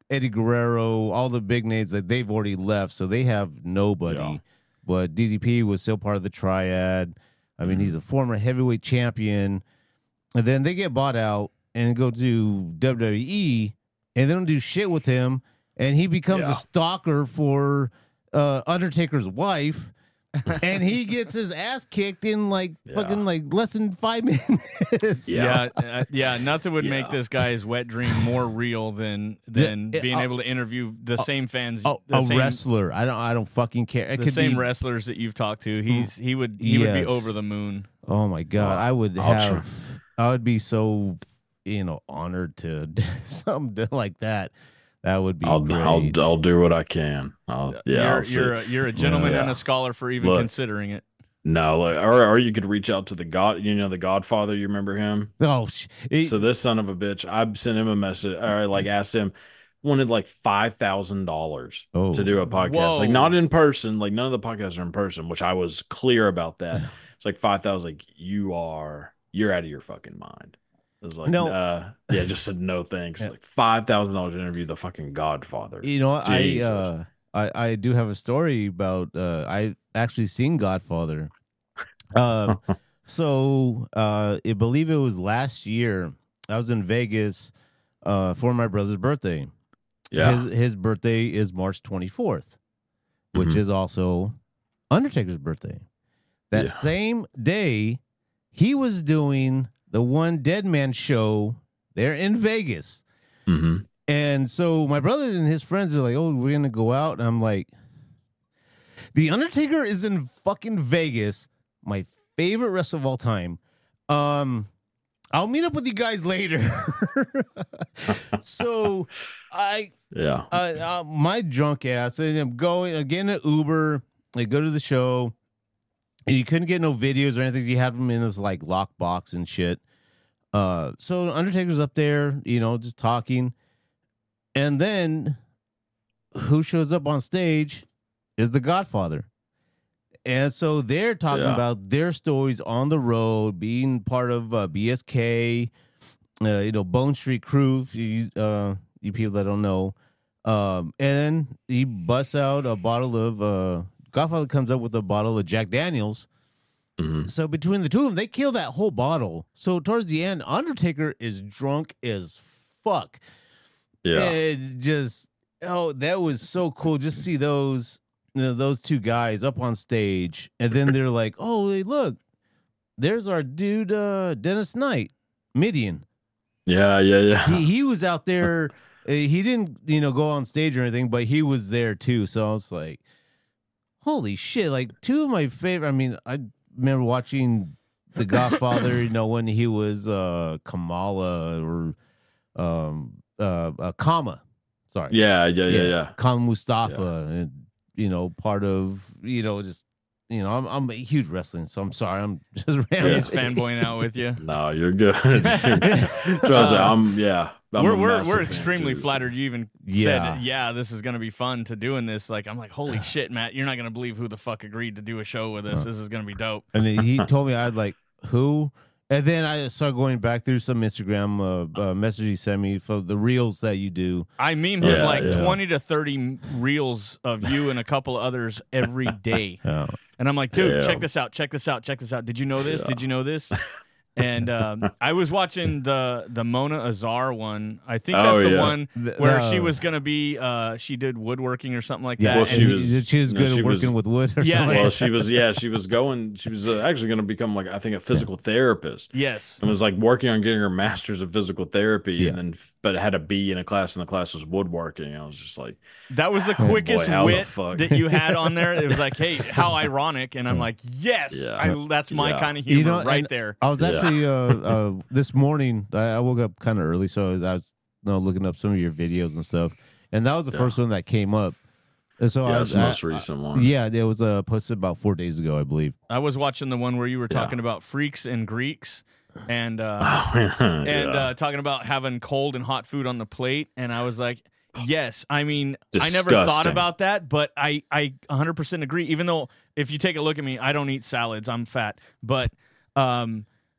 Eddie Guerrero, all the big names that they've already left, so they have nobody. Yeah. But D D P was still part of the triad. I mean, he's a former heavyweight champion. And then they get bought out and go to W W E, and they don't do shit with him, and he becomes Yeah. a stalker for uh, Undertaker's wife. And he gets his ass kicked in like Yeah. fucking like less than five minutes. Yeah, uh, yeah. Nothing would make Yeah. this guy's wet dream more real than than Yeah, being uh, able to interview the same fans, Oh, the a same, wrestler. I don't. I don't fucking care. It the could same be. wrestlers that you've talked to. He's he would he would be Yes. over the moon. Oh my god! Oh, I would I'll have. I would be so, you know, honored to something like that. That would be I'll, great. I'll I'll do what I can. I'll, yeah, I'll you're see. you're a, you're a gentleman Yeah. and a scholar for even Look. considering it. No, like, or or you could reach out to the God. You know, the Godfather. You remember him? oh, sh- it- So this son of a bitch, I sent him a message, or like asked him, wanted like five thousand dollars Oh. to do a podcast, Whoa. like not in person, like none of the podcasts are in person, which I was clear about that. It's like five thousand. Like you are, you're out of your fucking mind. It was like, No. uh, yeah, just said no thanks. Yeah. Like five thousand dollars to interview the fucking Godfather. you know, I Jesus. uh, I I do have a story about. Uh, I actually seen Godfather. Um, so uh, I believe it was last year. I was in Vegas uh, for my brother's birthday. Yeah, His his birthday is March twenty-fourth, which Mhm. is also Undertaker's birthday. That Yeah. same day, he was doing the One Dead Man show there in Vegas. hmm And so my brother and his friends are like, "Oh, we're going to go out." And I'm like, "The Undertaker is in fucking Vegas, my favorite wrestler of all time. Um I'll meet up with you guys later." So I yeah, uh, uh, my drunk ass, and I'm going again to Uber. I go to the show, and you couldn't get no videos or anything. You had them in this like lockbox and shit. Uh, so Undertaker's up there, you know, just talking, and then who shows up on stage is the Godfather. And so they're talking Yeah. about their stories on the road, being part of uh, B S K, uh, you know, Bone Street Crew. If you, uh, you people that don't know, um, and then he busts out a bottle of. Uh, Godfather comes up with a bottle of Jack Daniels. hmm So between the two of them, they kill that whole bottle. So towards the end, Undertaker is drunk as fuck. yeah, And just oh, that was so cool. Just see those you know, those two guys up on stage, and then they're like, "Oh, hey, look, there's our dude, uh, Dennis Knight, Midian. yeah, yeah, yeah. He he was out there. uh, He didn't, you know, go on stage or anything, but he was there too. So I was like, holy shit! Like two of my favorite. I mean, I remember watching The Godfather. You know, when he was uh, Kamala or um, uh, uh, Kama. Sorry. yeah, yeah, yeah, yeah. Kama Mustafa, and you know, part of you know, just you know, I'm I'm a huge wrestling, so I'm sorry, I'm just He's rambling. fanboying out with you. No, you're good. Trust me, I'm yeah. I'm we're a we're, massive we're fan, extremely too, so- flattered you even Yeah. said, yeah, this is going to be fun to doing this. Like, I'm like, holy shit, Matt, you're not going to believe who the fuck agreed to do a show with us. This is going to be dope. And then he told me I'd like who, and then I started going back through some Instagram uh, uh, message he sent me for the reels that you do. I meme him Yeah, like yeah. twenty to thirty reels of you and a couple of others every day. Oh. And I'm like, dude, Damn. check this out, check this out, check this out. Did you know this? Yeah. Did you know this? And um, I was watching the the Mona Azar one. I think that's Oh, the yeah. one The- where the- she was gonna be. Uh, she did woodworking or something like Yeah, that. Well, and she and was- he- she was no, good she at was- working with wood or Yeah. something. Well, she was yeah, she was going. She was uh, actually going to become like I think a physical therapist, yes, and was like working on getting her master's of physical therapy, Yeah. and then but had a B in a class, and the class was woodworking. I was just like, that was the Oh, boy, quickest how the wit fuck? that you had on there. It was like, hey, how ironic, and I'm like, yes, Yeah. I, that's my Yeah. kind of humor You know, right and- there. I was Yeah. actually uh, uh, this morning. I, I woke up kind of early, so I was you know, looking up some of your videos and stuff, and that was the Yeah. first one that came up. And so yeah, I, it's the I- most recent one. Yeah, it was uh, posted about four days ago, I believe. I was watching the one where you were Yeah. talking about freaks and Greeks, and uh, and and uh, talking about having cold and hot food on the plate, and I was like, yes, I mean, I never thought Disgusting. about that, but I I one hundred percent agree. Even though if you take a look at me, I don't eat salads, I'm fat, but um,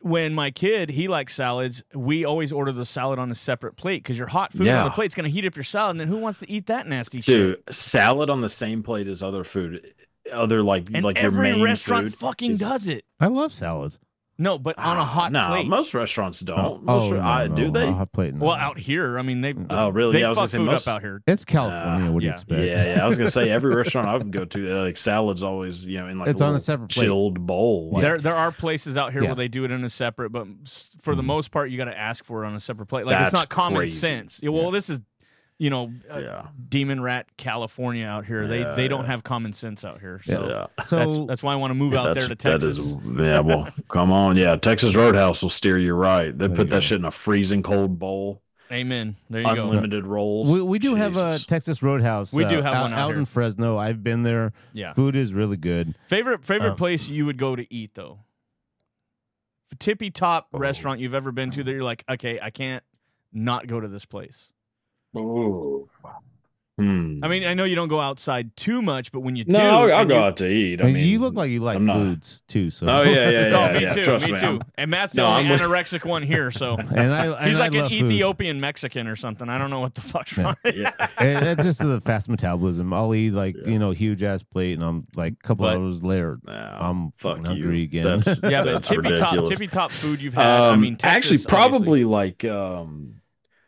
when my kid, he likes salads, we always order the salad on a separate plate because your hot food Yeah. on the plate's going to heat up your salad, and then who wants to eat that nasty shit? Dude, salad on the same plate as other food, other like And like your every main restaurant food fucking is- does it. I love salads. No, but on a hot no, plate. most restaurants don't. Oh, most oh, re- no, I, no, do they? a hot plate. No. Well, out here, I mean, they. Oh, really? They Yeah, I was fuck gonna say food most- up out here. It's California. Uh, what do you yeah. expect? Yeah, yeah. I was gonna say every restaurant I would go to, uh, like salad's always you know in like It's a on a little separate plate. chilled bowl. Like, There, there are places out here Yeah. where they do it in a separate, but s- for the Mhm. most part, you got to ask for it on a separate plate. Like it's That's not common crazy. sense. Yeah, well, Yeah. this is, you know, uh, yeah, Demon Rat California out here. They Yeah, they don't yeah. have common sense out here. So yeah. So that's that's why I want to move out That's, there to Texas. That is, yeah. Well, come on, yeah. Texas Roadhouse will steer you right. They There put you that go. shit in a freezing cold bowl. Amen. There you go. Unlimited rolls. we, we do have a Jesus. Texas Roadhouse. We uh, do have out, one out out here. in Fresno. I've been there. Yeah. Food is really good. Favorite favorite Um, place you would go to eat though? Tippy top Oh. restaurant you've ever been to that you're like, okay, I can't not go to this place. Ooh. Hmm. I mean, I know you don't go outside too much, but when you no, do, I'll, I'll and go you- out to eat. I I mean, mean, you look like you like I'm not- foods too. So Oh yeah, yeah, yeah. Oh, me yeah, too. Trust Me me, too. I'm- And Matt's the No, only I'm- anorexic one here, so and I and he's I like an love food. Ethiopian Mexican or something. I don't know what the fuck's Yeah. wrong. yeah. And it's just the fast metabolism. I'll eat like Yeah. you know huge ass plate, and I'm like a couple But- hours later. No, I'm fuck fucking you. hungry again. That's, Yeah, but that's tippy top, ridiculous. tippy top food you've had. Um, I mean, Texas, actually, obviously. probably like um,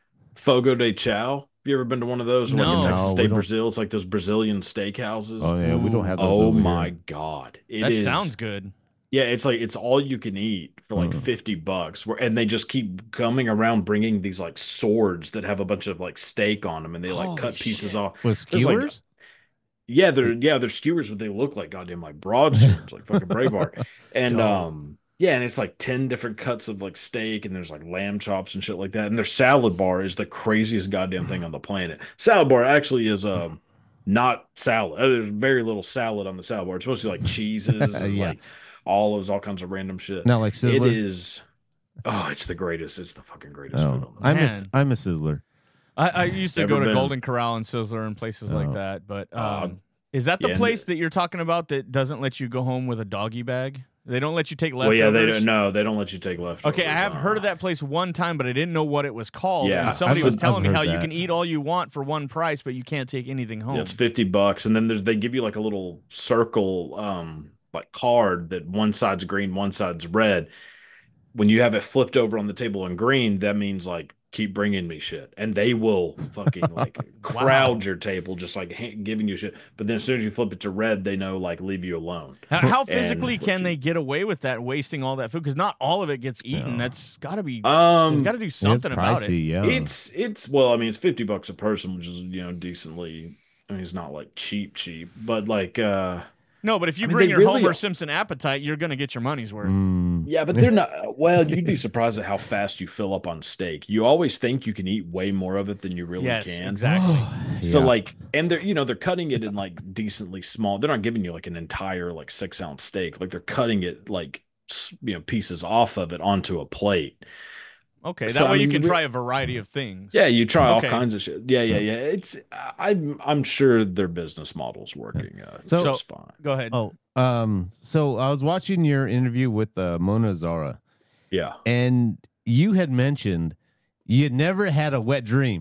Fogo de Chao. Have you ever been to one of those? Like No. in Texas No, we State, don't- Brazil. It's like those Brazilian steakhouses. Oh yeah, we don't have those. Oh over my here. god, it That is- sounds good. Yeah, it's like it's all you can eat for like Mm. fifty bucks. Where and they just keep coming around bringing these like swords that have a bunch of like steak on them, and they like Holy cut pieces shit. off. with There's, like, skewers. Yeah, they're yeah they're skewers, but they look like goddamn like broadswords, like fucking Braveheart. And Dope. um yeah, and it's like ten different cuts of like steak, and there's like lamb chops and shit like that. And their salad bar is the craziest goddamn thing on the planet. Salad bar actually is um not salad. Uh, There's very little salad on the salad bar. It's supposed to be like cheeses and Yeah. like olives, all kinds of random shit. Not like It Sizzler. is. Oh, it's the greatest. It's the fucking greatest food Oh, on the I'm a Man. s- I'm a Sizzler. I, I used to Never go to been. Golden Corral and Sizzler and places like Oh. that, but um, Uh, is that the yeah, and place that you're talking about that doesn't let you go home with a doggy bag? They don't let you take Well, leftovers. yeah, they don't. No, they don't let you take leftovers. Okay, I have heard of Uh, that place one time, but I didn't know what it was called. Yeah, and somebody I've- was telling I've me how heard you that. can eat all you want for one price, but you can't take anything home. Yeah, it's fifty bucks, and then there's, they give you like a little circle, um, like card that one side's green, one side's red. When you have it flipped over on the table in green, that means like keep bringing me shit, and they will fucking like crowd your table, just like ha- giving you shit. But then as soon as you flip it to red, they know like leave you alone. how, how and physically what can you- they get away with that, wasting all that food? Because not all of it gets eaten. Yeah. That's got to be. Um, There's got to do It's something about it. pricey, yeah. It's it's well, I mean, it's fifty bucks a person, which is you know decently. I mean, it's not like cheap, cheap, but like, uh, No, but if you I mean, bring they your really Homer are- Simpson appetite, you're going to get your money's worth. Mm. yeah, but they're not. Well, you'd be surprised at how fast you fill up on steak. You always think you can eat way more of it than you really yes, can. exactly. So Yeah. like, and they're you know they're cutting it in like decently small. They're not giving you like an entire like six ounce steak. Like they're cutting it like s- you know pieces off of it onto a plate. Okay, that So, I way you mean, can we- try a variety of things. Yeah, you try all Okay. kinds of shit. Yeah, yeah, yeah. It's I'm I'm sure their business model's working. Uh, So- so it's fine. Go ahead. Oh, um. So I was watching your interview with uh, Mona Zara, Yeah. and you had mentioned you had never had a wet dream.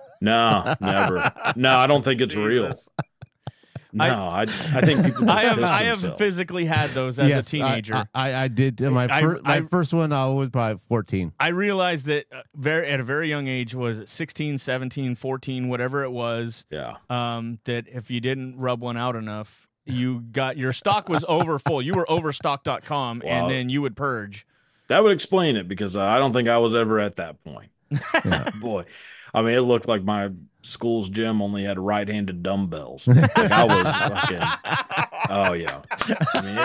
No, never. No, I don't think it's real. Jesus. No, I I, think people just I have piss I have themselves. physically had those as Yes, a teenager. I, I, I did. My, I- fir- my I- first one, I was probably fourteen. I realized that uh, very at a very young age, was it sixteen, seventeen, fourteen, whatever it was, Yeah. um, that if you didn't rub one out enough, you got your stock was over full. You were overstock dot com, Wow. and then you would purge. That would explain it because uh, I don't think I was ever at that point. Boy, I mean, it looked like my school's gym only had right-handed dumbbells. Like I was fucking. Oh yeah. I mean,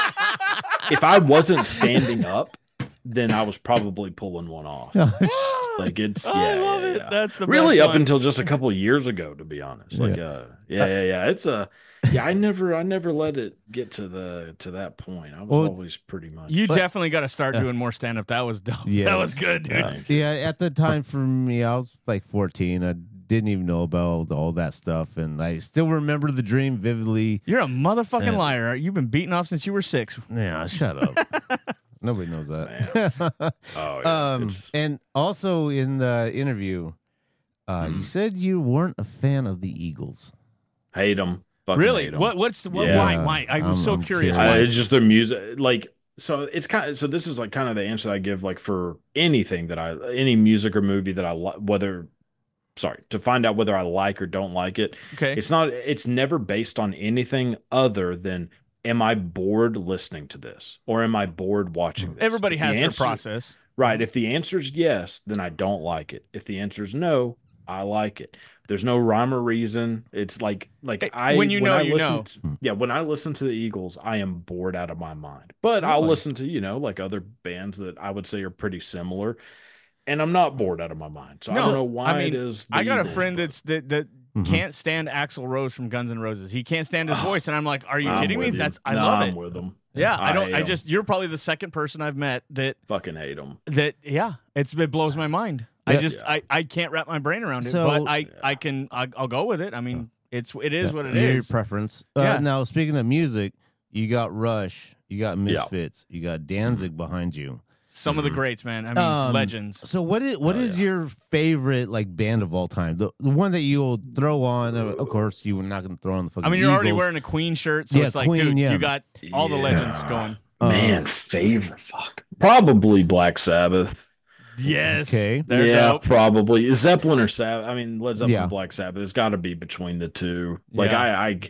if, if I wasn't standing up, then I was probably pulling one off. Like it's. Yeah, I love yeah, it. yeah. That's the really best up one. until just a couple of years ago, to be honest. Like, uh, yeah, yeah, yeah. It's a. Yeah, I never, I never let it get to the to that point. I was Well, always pretty much. You But- definitely got to start Yeah. doing more stand up. That was dope. Yeah. That was good, dude. Yeah. Yeah, at the time for me, I was like fourteen. I didn't even know about all, all that stuff, and I still remember the dream vividly. You're a motherfucking Yeah. liar. You've been beaten off since you were six. Yeah, shut up. Nobody knows that. Oh, yeah. um, It's- and also in the interview, uh, you Mhm. said you weren't a fan of the Eagles. hate them. Really? What? What's the, what, Yeah. why? Why? I'm, I'm- so I'm curious. curious. Uh, Why? it's just their music. Like, so it's kind of, so this is like kind of the answer I give, like for anything that I, any music or movie that I like, whether, sorry, to find out whether I like or don't like it. Okay. It's not, it's never based on anything other than, am I bored listening to this or am I bored watching this? Everybody If the has their answer- process. Right. If the answer is yes, then I don't like it. If the answer is no, I like it. There's no rhyme or reason. It's like like Hey, I when you know, I you listen know. to- yeah, when I listen to the Eagles, I am bored out of my mind. But I'll Really? listen to, you know, like other bands that I would say are pretty similar, and I'm not bored out of my mind. So I No, don't know why I mean, it is. the I got Eagles, a friend but that's that that Mhm. can't stand Axl Rose from Guns N' Roses. He can't stand his Oh, voice, and I'm like, are you I'm kidding me? with you. That's I No, love I'm it. with them. Yeah, I don't. hate I 'em. just you're probably the second person I've met that fucking hate them. that yeah, it's it blows my mind. I Yeah. just Yeah. I, I can't wrap my brain around it, So- but I Yeah. I can I, I'll go with it. I mean, it's it is what it Your is. preference. Uh, Yeah. Now, speaking of music, you got Rush, you got Yeah. Misfits, you got Danzig behind you. Some of the Mhm. greats, man. I mean, Um, legends. So, what is what Oh, is yeah. your favorite like band of all time? The, the one that you'll throw on. Uh, of course, you were not going to throw on the fucking. I mean, you're already Eagles. wearing a Queen shirt, so Yeah, it's like, Queen, dude, yeah. you got all the legends Yeah. going. Uh, Man, favorite fuck. Probably Black Sabbath. Yes. Okay. They're yeah, dope. probably Zeppelin or Sabbath. I mean, Led Zeppelin, Yeah. and Black Sabbath. It's got to be between the two. Like Yeah. I, I,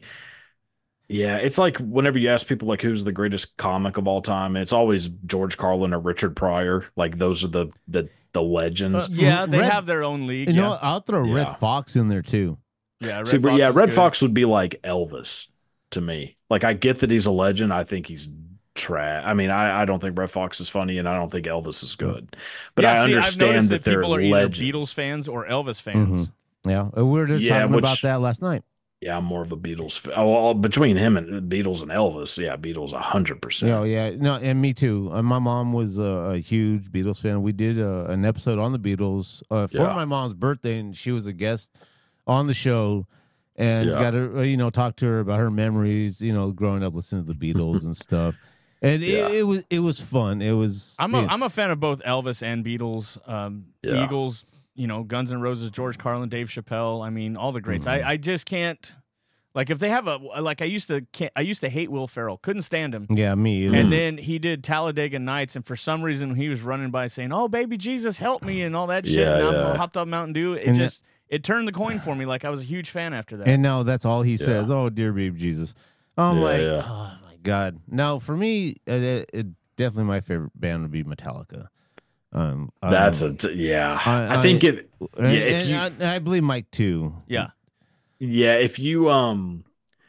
yeah, it's like whenever you ask people like who's the greatest comic of all time, it's always George Carlin or Richard Pryor. Like those are the the the legends. Uh, Yeah, they Red- have their own league. You yeah. know, what? I'll throw Yeah. Red Fox in there too. yeah, Red See, but Fox yeah, is Red good. Fox would be like Elvis to me. Like I get that he's a legend. I think he's trash. I mean, I, I don't think Red Fox is funny, and I don't think Elvis is good. But Yeah, I see, I've understand noticed that, they're people are legends. either Beatles fans or Elvis fans. Yeah, uh, we were just Yeah, talking which- about that last night. Yeah, I'm more of a Beatles. Fan. Oh, well, between him and Beatles and Elvis, yeah, Beatles a hundred percent. Yeah, yeah, no, and me too. Uh, my mom was a, a huge Beatles fan. We did uh, an episode on the Beatles uh, for Yeah. my mom's birthday, and she was a guest on the show. And Yeah. got to uh, you know talk to her about her memories, you know, growing up listening to the Beatles and stuff. And Yeah. it, it was it was fun. It was. I'm a you know, am a fan of both Elvis and Beatles, um, Yeah. Eagles, you know, Guns N' Roses, George Carlin, Dave Chappelle. I mean, all the greats. Mm-hmm. I, I just can't. Like if they have a like I used to can't, I used to hate Will Ferrell, couldn't stand him. yeah, me. Either. And then he did Talladega Nights, and for some reason he was running by saying, "Oh, baby Jesus, help me," and all that shit. Yeah, and I'm yeah. hopped up Mountain Dew. It And just it turned the coin for me. Like I was a huge fan after that. And now that's all he says. Oh, dear babe Jesus. I'm Yeah, like, yeah. oh my god. Now for me, it, it, it- definitely my favorite band would be Metallica. Um, That's um, a t- yeah. I- I, think I- if and, yeah, if and you- I, and I believe Mike too. yeah, yeah, if you um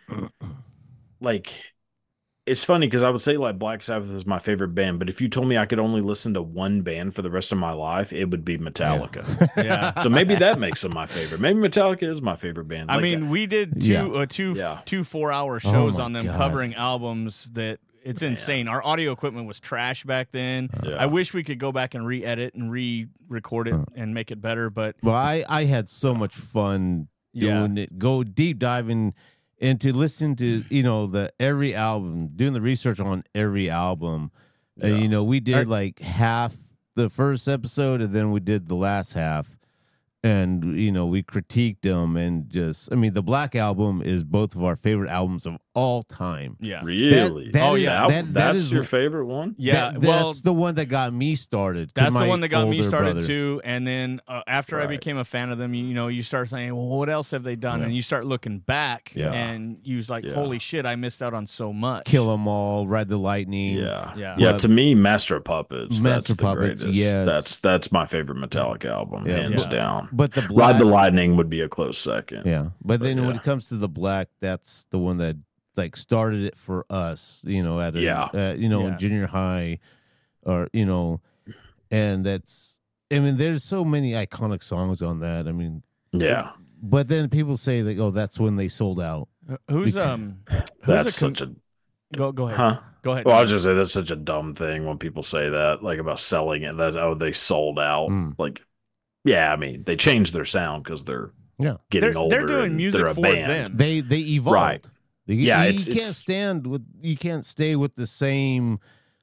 like it's funny because I would say like Black Sabbath is my favorite band, but if you told me I could only listen to one band for the rest of my life, it would be Metallica. yeah. So maybe that makes them my favorite. Maybe Metallica is my favorite band. I Like, mean, we did two Yeah. uh, two Yeah. two four hour Oh shows my on them God. covering albums that it's insane. Our audio equipment was trash back then. Yeah. I wish we could go back and re-edit and re-record it and make it better, but Well, I, I had so much fun Yeah. doing it. Go deep diving into listen to you know the every album, doing the research on every album. And Yeah. you know, we did Are- like half the first episode, and then we did the last half. And you know, we critiqued them, and just I mean, the Black Album is both of our favorite albums of all time. yeah. really? that Oh, is- yeah. That- that- that that's is your wh- favorite one? Yeah, That- well, that's the one that got me started. 'cause that's the my one that got me older started brother- too. And then uh, after I Right. became a fan of them, you, you know, you start saying, "Well, what else have they done?" Yeah. And you start looking back, Yeah. and you was like, Yeah. "Holy shit, I missed out on so much." Kill 'Em All, Ride the Lightning. Yeah. Yeah. Yeah. Well, to me, Master of Puppets. Master that's the Puppets, greatest. yes. That's that's my favorite Metallica album, Yeah. hands Yeah. down. But the Black, Ride the Lightning would be a close second. yeah. But then But, when yeah. it comes to the Black, that's the one that like started it for us. You know, at a, Yeah. uh, you know, Yeah. in junior high, or you know, and that's. I mean, there's so many iconic songs on that. I mean, Yeah. but then people say like, oh, that's when they sold out. Uh, Who's Because- um? Who's That's a com- such a go go ahead. huh. Go ahead. Well, I was just say that's such a dumb thing when people say that, like about selling it. That oh, they sold out. Mm. Like, yeah, I mean, they changed their sound because they're Yeah. getting they're, older. they're doing and music they're a for band. them. They they evolved. Right. You, Yeah, you it's- can't it's- stand with you can't stay with the same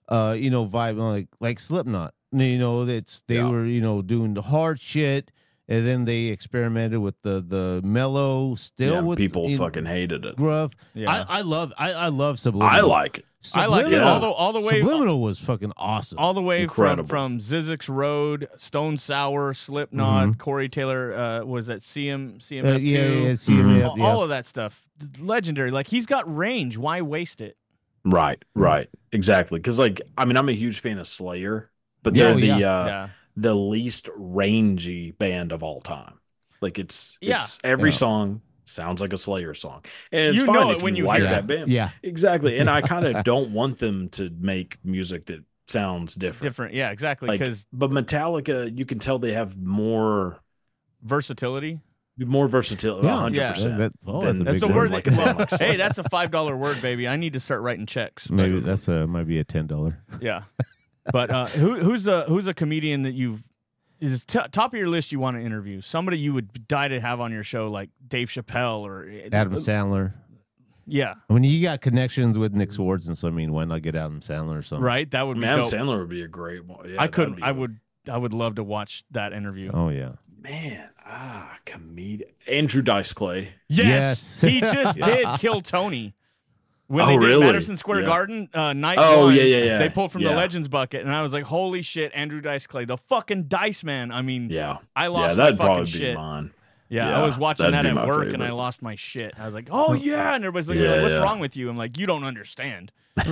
uh, you know, vibe like like Slipknot. You know, it's they Yeah. were you know doing the hard shit, and then they experimented with the the mellow, still Yeah, with people you know, fucking hated it. gruff. Yeah. I, I love I, I love Subliminal. I like it. I like it Yeah. all the all the way Subliminal was fucking awesome. all the way Incredible. from from Zizek's Road, Stone Sour, Slipknot, Mhm. Corey Taylor. Uh, was that C M C M Uh, F two? yeah, yeah, C M F, all, yeah. all of that stuff, legendary. Like he's got range. Why waste it? Right, Hmm. right, exactly. Because like, I mean, I'm a huge fan of Slayer, but Yeah, they're oh, the yeah. uh, yeah, the least rangy band of all time. Like it's Yeah. it's every Yeah. song sounds like a Slayer song, and it's You fine know if it when you like hear that it. band. Yeah. Exactly. And I kind of don't want them to make music that sounds different. different. Yeah, exactly. Like, Because but Metallica, you can tell they have more versatility. more versatility. Yeah. hundred Yeah. percent. That- oh, than- that's a That's big a word. like That, a well, band like hey, Slayer. that's a five dollar word, baby. I need to start writing checks. Maybe that's a might be a ten dollar. Yeah, but uh, who who's the who's a comedian that you've is t- top of your list you want to interview? Somebody you would die to have on your show, like Dave Chappelle or Adam Sandler. Yeah, I mean, you got connections with Nick Swartz, and so I mean, why not get Adam Sandler or something? right. That would be Man, dope. Sandler would be a great one. Yeah, I that'd couldn't. be I a- would. I would love to watch that interview. Oh yeah. Man, ah, comedian Andrew Dice Clay. Yes, Yes. he just did kill Tony when Oh, they did really? Madison Square Yeah. Garden uh, night Oh, one. yeah, yeah, yeah. They pulled from the Yeah. Legends bucket, and I was like, "Holy shit, Andrew Dice Clay, the fucking Dice Man!" I mean, Yeah, I yeah, lost my that'd fucking probably shit. be mine. Yeah, Yeah, I was watching that'd that be at my work, and I favorite. lost my shit. I was like, "Oh yeah," and everybody's like, Yeah, "What's yeah. wrong with you?" I'm like, "You don't understand."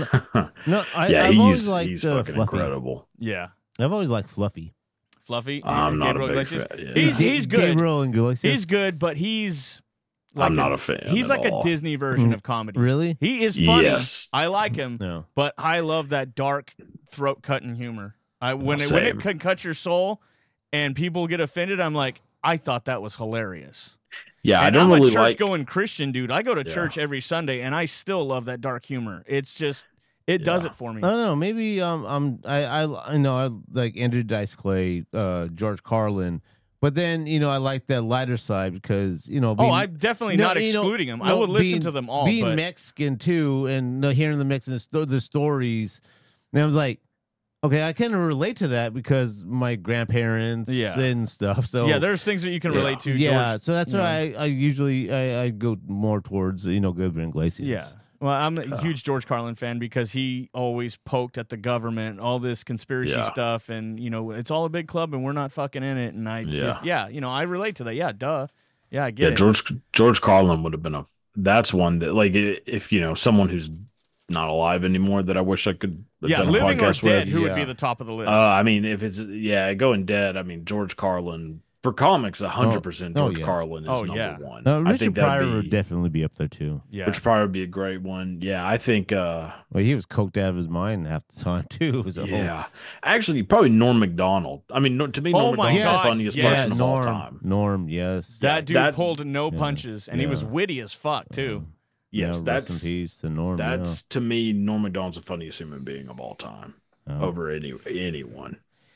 No, I, yeah, I've always he's liked he's uh, fucking Fluffy. incredible. Yeah, I've always liked Fluffy. Fluffy. I'm not a Gabriel big Iglesias. fan. Yeah. He's Ga- he's good. Gabriel Iglesias. He's good, but he's. Like I'm not a fan He's at like all. a Disney version of comedy. really. He is funny. Yes. I like him, No. but I love that dark throat cutting humor. I when it when Same. it can cut your soul, and people get offended, I'm like, I thought that was hilarious. Yeah, I And don't I'm really a church like. going Christian dude. I go to Yeah. church every Sunday, and I still love that dark humor. It's just it does Yeah. it for me. I don't know. Maybe um, I'm I I I know I like Andrew Dice Clay, uh, George Carlin, but then you know I like that lighter side because you know. oh, being- I'm definitely No, not you know, excluding them. I no, would listen being- to them all. Being but Mexican too, and uh, hearing the Mexican sto- the stories, and I was like, okay, I kind of relate to that because my grandparents Yeah. and stuff. So yeah, there's things that you can Yeah. relate to. yeah, George. so that's you know. why I, I usually I, I go more towards you know Gabriel Iglesias. Yeah. Well, I'm a huge George Carlin fan because he always poked at the government, all this conspiracy Yeah. stuff, and you know it's all a big club and we're not fucking in it. And I, Yeah. just, yeah, you know, I relate to that. Yeah, duh. Yeah, I get Yeah, it. George George Carlin would have been a. That's one that like i- if you know someone who's not alive anymore that I wish I could have yeah, done a living or podcast dead, with. who would be yeah. the top of the list? Uh, I mean, if it's yeah, going dead. I mean, George Carlin for comics, a hundred percent. oh, George yeah. Carlin is Oh, number yeah. one. Uh, I Richard think Pryor that'd would be, definitely be up there too. yeah, Richard Pryor would be a great one. Yeah, I think. uh Well, he was coked out of his mind half the time too. So. Yeah, actually, probably Norm Macdonald. I mean, Nor- to me, Oh Norm my Macdonald's gosh, the funniest yes. person Norm, of all time. Norm, yes. that yeah, dude that- pulled no yes, punches, and he was yeah. witty as fuck too. Yes, yeah, that's rest in peace to Norm. that's to me, Norm Macdonald's the funniest human being of all time yeah. Oh. over any anyone.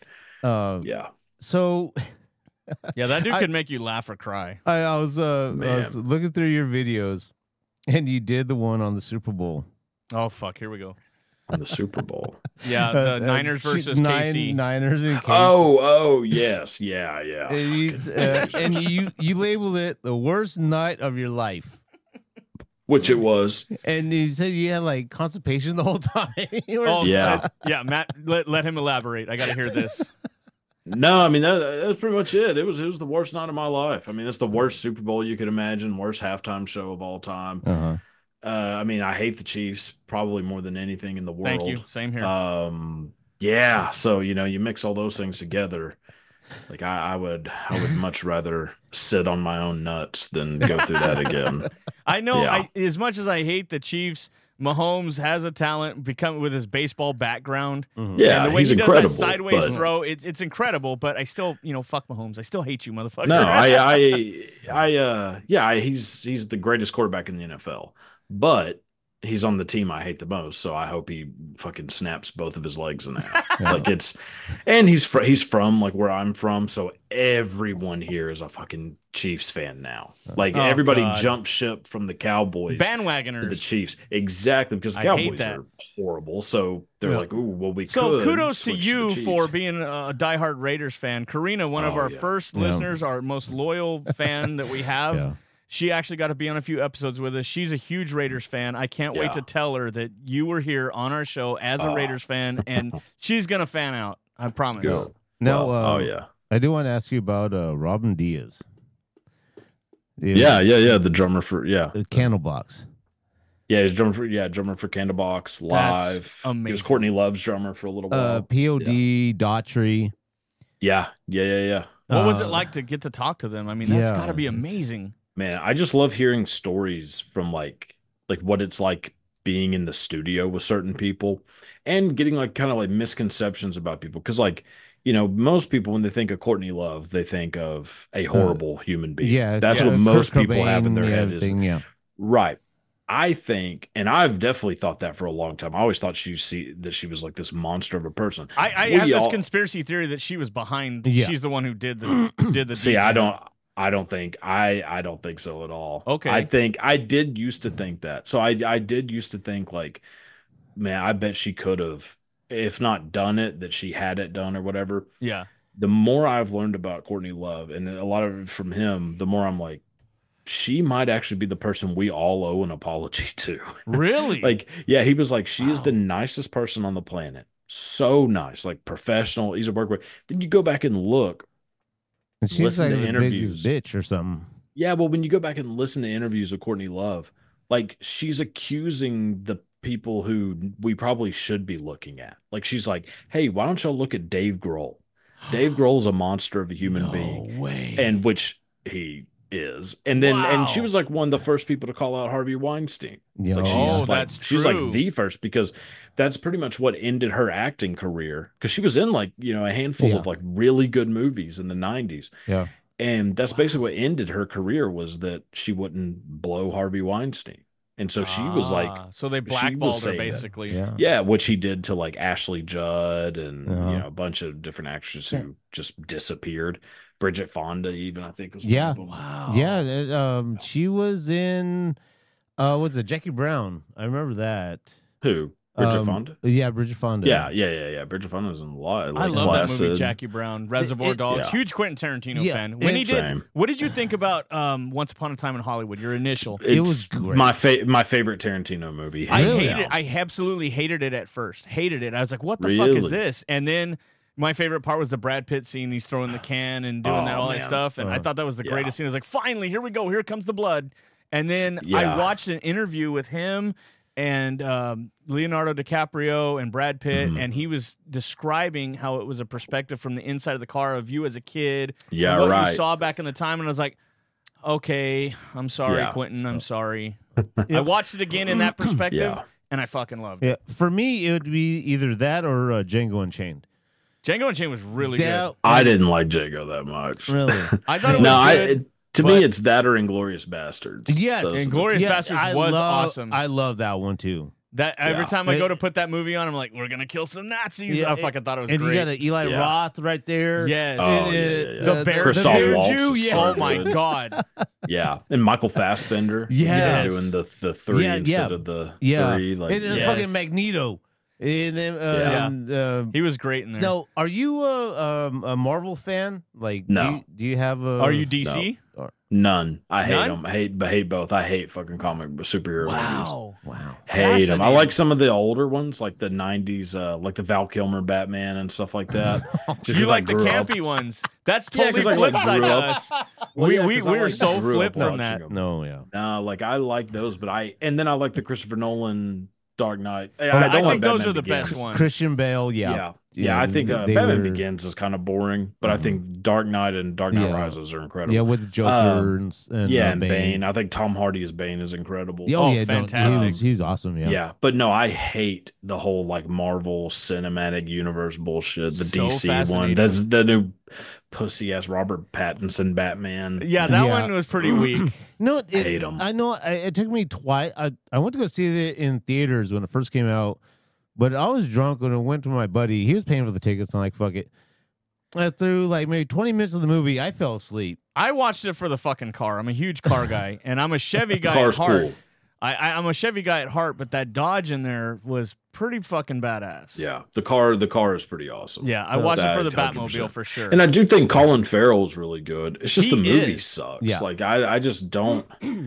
Uh, Yeah. so Yeah, that dude I- could make you laugh or cry. I, I was uh, I Man. was looking through your videos, and you did the one on the Super Bowl. Oh fuck, here we go. On the Super Bowl. Yeah, the Uh, uh, Niners she- versus nine, K C. Niners and K C. Oh, oh, yes, yeah, yeah. And, he's, uh, and you you labeled it the worst night of your life, Which it was. and you said you had like constipation the whole time. You were Oh just- Yeah. yeah, Matt, let, let him elaborate. I got to hear this. No, I mean that, that's pretty much it. It was it was the worst night of my life. I mean, it's the worst Super Bowl you could imagine, worst halftime show of all time. Uh-huh. Uh, I mean, I hate the Chiefs probably more than anything in the world. Thank you. Same here. Um, yeah. So you know, you mix all those things together. Like I, I would, I would much rather sit on my own nuts than go through that again. I know. yeah. I, as much as I hate the Chiefs, Mahomes has a talent become with his baseball background. Mhm. Yeah, and the way he's he does incredible. that sideways but- throw, it's it's incredible. But I still, you know, fuck Mahomes. I still hate you, motherfucker. No, I, I, I, uh, yeah, I, he's he's the greatest quarterback in the N F L. But he's on the team I hate the most, so I hope he fucking snaps both of his legs in half. Yeah. Like it's, and he's fr- he's from like where I'm from, so everyone here is a fucking Chiefs fan now. Like Oh, everybody God. jumped ship from the Cowboys to Bandwagoners. the Chiefs, exactly, because the I hate Cowboys that. are horrible. So they're Yeah. like, ooh, well, we So could kudos to switch you the Chiefs. for being a diehard Raiders fan. Karina, one of Oh, our yeah. first Yeah. listeners, our most loyal fan that we have. Yeah. She actually got to be on a few episodes with us. She's a huge Raiders fan. I can't wait Yeah. to tell her that you were here on our show as a Oh. Raiders fan, and she's gonna fan out. I promise. Go. Now, Well, uh, oh yeah, I do want to ask you about uh, Robin Diaz. yeah, yeah, yeah. The drummer for yeah, Uh, Candlebox. yeah, he's drummer for yeah, drummer for Candlebox live. He amazing. was Courtney Love's drummer for a little while. Uh, P O D, Daughtry. yeah, yeah, yeah, yeah. What was it Uh, like to get to talk to them? I mean, that's yeah, got to be it's- amazing. Man, I just love hearing stories from like like what it's like being in the studio with certain people and getting like kind of like misconceptions about people. Cause like, you know, most people when they think of Courtney Love, they think of a horrible human being. Yeah. That's yeah, what most Kurt people have in their Cobain, head is everything, yeah. right. I think, and I've definitely thought that for a long time. I always thought she see that she was like this monster of a person. I, I We have this all- conspiracy theory that she was behind. Yeah. She's the one who did the did the. See, I DJing. don't I don't think I I don't think so at all. Okay. I think I did used to think that. So I I did used to think like, man, I bet she could have, if not done it, that she had it done or whatever. Yeah. The more I've learned about Courtney Love and a lot of it from him, the more I'm like, she might actually be the person we all owe an apology to. Really? Like, yeah, he was like, she is Wow. the nicest person on the planet. So nice, like professional, easy to work with. Then you go back and look. And she's Listen like to the interviews. biggest bitch or something. Yeah, well, when you go back and listen to interviews with Courtney Love, like she's accusing the people who we probably should be looking at. Like she's like, hey, why don't y'all look at Dave Grohl? Dave Grohl's a monster of a human no being, way. and which he is. And then, and she Wow. was like one of the first people to call out Harvey Weinstein. Yeah. Like she's Oh, like, that's she's true. like the first because that's pretty much what ended her acting career. Because she was in like you know a handful Yeah. of like really good movies in the nineties. Yeah. And that's basically what ended her career was that she wouldn't blow Harvey Weinstein. And so she was like, Ah, so they was blackballed her saying that. basically. Yeah. yeah, which he did to like Ashley Judd and Uh-huh. you know a bunch of different actresses Yeah. who just disappeared. Bridget Fonda, even I think was one Yeah. of them. Wow. Yeah. it, um, she was in, uh, was it Jackie Brown? I remember that. Who? Bridget Um, Fonda? Yeah, Bridget Fonda. Yeah, yeah, yeah, yeah. Bridget Fonda's in a lot. Like I love that movie, Placid. Jackie Brown, Reservoir it- Dogs. yeah. Huge Quentin Tarantino Yeah, fan. When he it- did, Same. what did you think about um, Once Upon a Time in Hollywood? Your initial. It's It was great. my fa- my favorite Tarantino movie. I hands hated. down. I absolutely hated it at first. Hated it. I was like, "What the fuck is Really? this?" And then my favorite part was the Brad Pitt scene. He's throwing the can and doing Oh, that all that man. stuff, and I Uh, thought that was the yeah. greatest scene. I was like, "Finally, here we go. Here comes the blood." And then I Yeah. watched an interview with him and um, Leonardo DiCaprio and Brad Pitt, Mhm. and he was describing how it was a perspective from the inside of the car of you as a kid. Yeah, and what right. you saw back in the time, and I was like, "Okay, I'm sorry, Yeah. Quentin. I'm sorry." Yeah. I watched it again in that perspective, Yeah. and I fucking loved it. Yeah. For me, it would be either that or uh, Django Unchained. Django Unchained was really Yeah, good. I didn't like Django that much. Really. I thought it was no, I good. it- to but- me it's that or Inglorious Bastards. Yes. Those are the Inglourious Yeah, Bastards I was love, awesome. I love that one too. that every Yeah. time I go It- to put that movie on, I'm like, "We're gonna kill some Nazis." Yeah, I fucking thought it was and great. you got a Eli Yeah. Roth right there. yes. Oh, And, yeah, uh, yeah, yeah. the uh, bear, Christoph the bear Waltz Jew. is Yeah. so Oh my good. god. Yeah, and Michael Fassbender. Yes. doing the the three Yeah, instead yeah. of the Yeah. three. Like, and then Yes. fucking Magneto. And then, uh, Yeah. and, uh, He was great in there. no, are you a, um, a Marvel fan? Like, No. Do you, do you have a? Are you D C? none. I hate None? them. Hate, but hate both. I hate fucking comic superhero movies. Wow. Wow. Hate them. I Fascinating. like some of the older ones, like the nineties, uh, like the Val Kilmer Batman and stuff like that. Just You 'cause I like the grew up- campy ones. That's Yeah, totally 'cause I, flip like, side grew to up- us. Well, we yeah, we, 'cause I, we were like, so grew up flipped from watching that. them. No, yeah. No, like I like those, but I and then I like the Christopher Nolan Dark Knight. I, I, don't like think those Batman are the Begins. best ones. Christian Bale, yeah. Yeah, Yeah, I know, think uh, they Batman were- Begins is kind of boring, but I Mhm. think Dark Knight and Dark Knight Yeah. Rises are incredible. Yeah, with the Joker Um, and, s- and yeah, uh, and Bane. Bane. I think Tom Hardy as Bane is incredible. Yeah, Oh, oh, yeah, no, fantastic. he was, he was awesome. Yeah. Yeah. but no, I hate the whole like Marvel Cinematic Universe bullshit. The So D C fascinating. one. That's the new pussy ass Robert Pattinson Batman. Yeah, that Yeah. one was pretty weak. No, it, Hate 'em. I know. I, it took me twice. I, I went to go see it in theaters when it first came out, but I was drunk when I went to my buddy. He was paying for the tickets. I'm like, fuck it. Uh, through like maybe twenty minutes of the movie, I fell asleep. I watched it for the fucking car. I'm a huge car guy, and I'm a Chevy guy Car's at heart. cool. I, I, I'm a Chevy guy at heart, but that Dodge in there was pretty fucking badass. Yeah, the car. The car is pretty awesome. Yeah, I So watched it that for the one hundred Batmobile percent. for sure. And I do think Colin Farrell is really good. It's just He the movie is. sucks. Yeah. Like I, I just don't.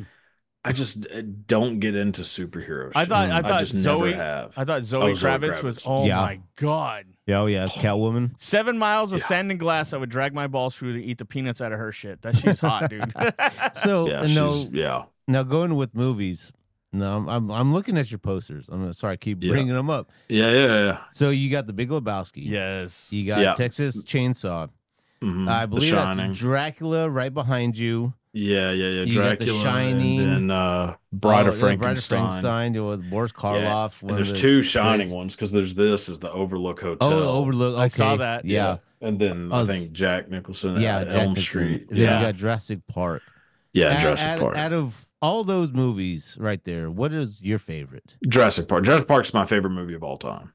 I just uh, don't get into superhero. I shit. thought I thought just Zoe never have. I thought Zoe Oh, Zoe Kravitz was Kravitz. oh Yeah. my god. Yeah, oh yeah, Catwoman. Seven miles of Yeah. sand and glass I would drag my balls through to eat the peanuts out of her shit. That she's hot, dude. So yeah, no, she's, yeah. now going with movies. No, I'm, I'm I'm looking at your posters. I'm sorry, I keep Yeah. bringing them up. Yeah, yeah, yeah. So you got the Big Lebowski. yes. You got Yeah. Texas Chainsaw. Mhm. I The believe Shining. that's Dracula right behind you. Yeah, yeah, yeah. You got The Dracula Shining. and then uh, Bride Oh, of yeah, Frankenstein. Bride of Frankenstein. You know, with Boris Karloff. And one of there's the two Shining greatest- ones because there's this is the Overlook Hotel. Oh, Overlook. Okay. I saw that. Yeah. And then I I, was- think Jack Nicholson Yeah. at Jack Elm Nicholson. Street. Then Yeah, you got Jurassic Park. yeah, Out- Jurassic out, Park. Out of all those movies right there, what is your favorite? Jurassic Park. Jurassic Park's my favorite movie of all time.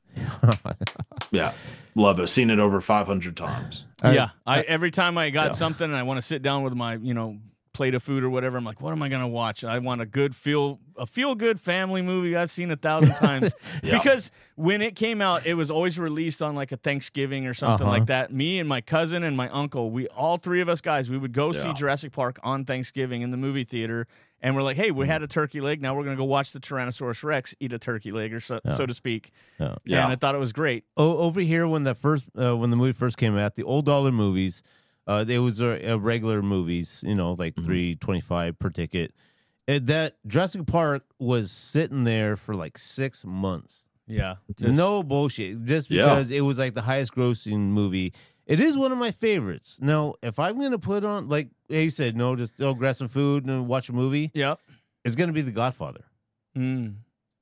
Yeah, love it. Seen it over five hundred times. yeah. I every time I got Yeah. something and I want to sit down with my, you know, plate of food or whatever, I'm like, what am I gonna watch? I want a good feel a feel good family movie I've seen a thousand times. Yeah. Because when it came out, it was always released on like a Thanksgiving or something Uh-huh. like that. Me and my cousin and my uncle, we all three of us guys, we would go see Yeah. Jurassic Park on Thanksgiving in the movie theater. And we're like, hey, Mm-hmm. we had a turkey leg. Now we're gonna go watch the Tyrannosaurus Rex eat a turkey leg, or so, Yeah. so to speak. Yeah. Yeah. And I thought it was great. Oh, over here when the first uh, when the movie first came out, the old dollar movies, uh, it was a, a regular movies, you know, like Mhm. three twenty five per ticket. And that Jurassic Park was sitting there for like six months. Yeah. No bullshit, just Yeah. because it was like the highest grossing movie. It is one of my favorites. Now, if I'm gonna put on, like he said, no, just oh, grab some food and watch a movie, Yep. it's gonna be The Godfather. Mm.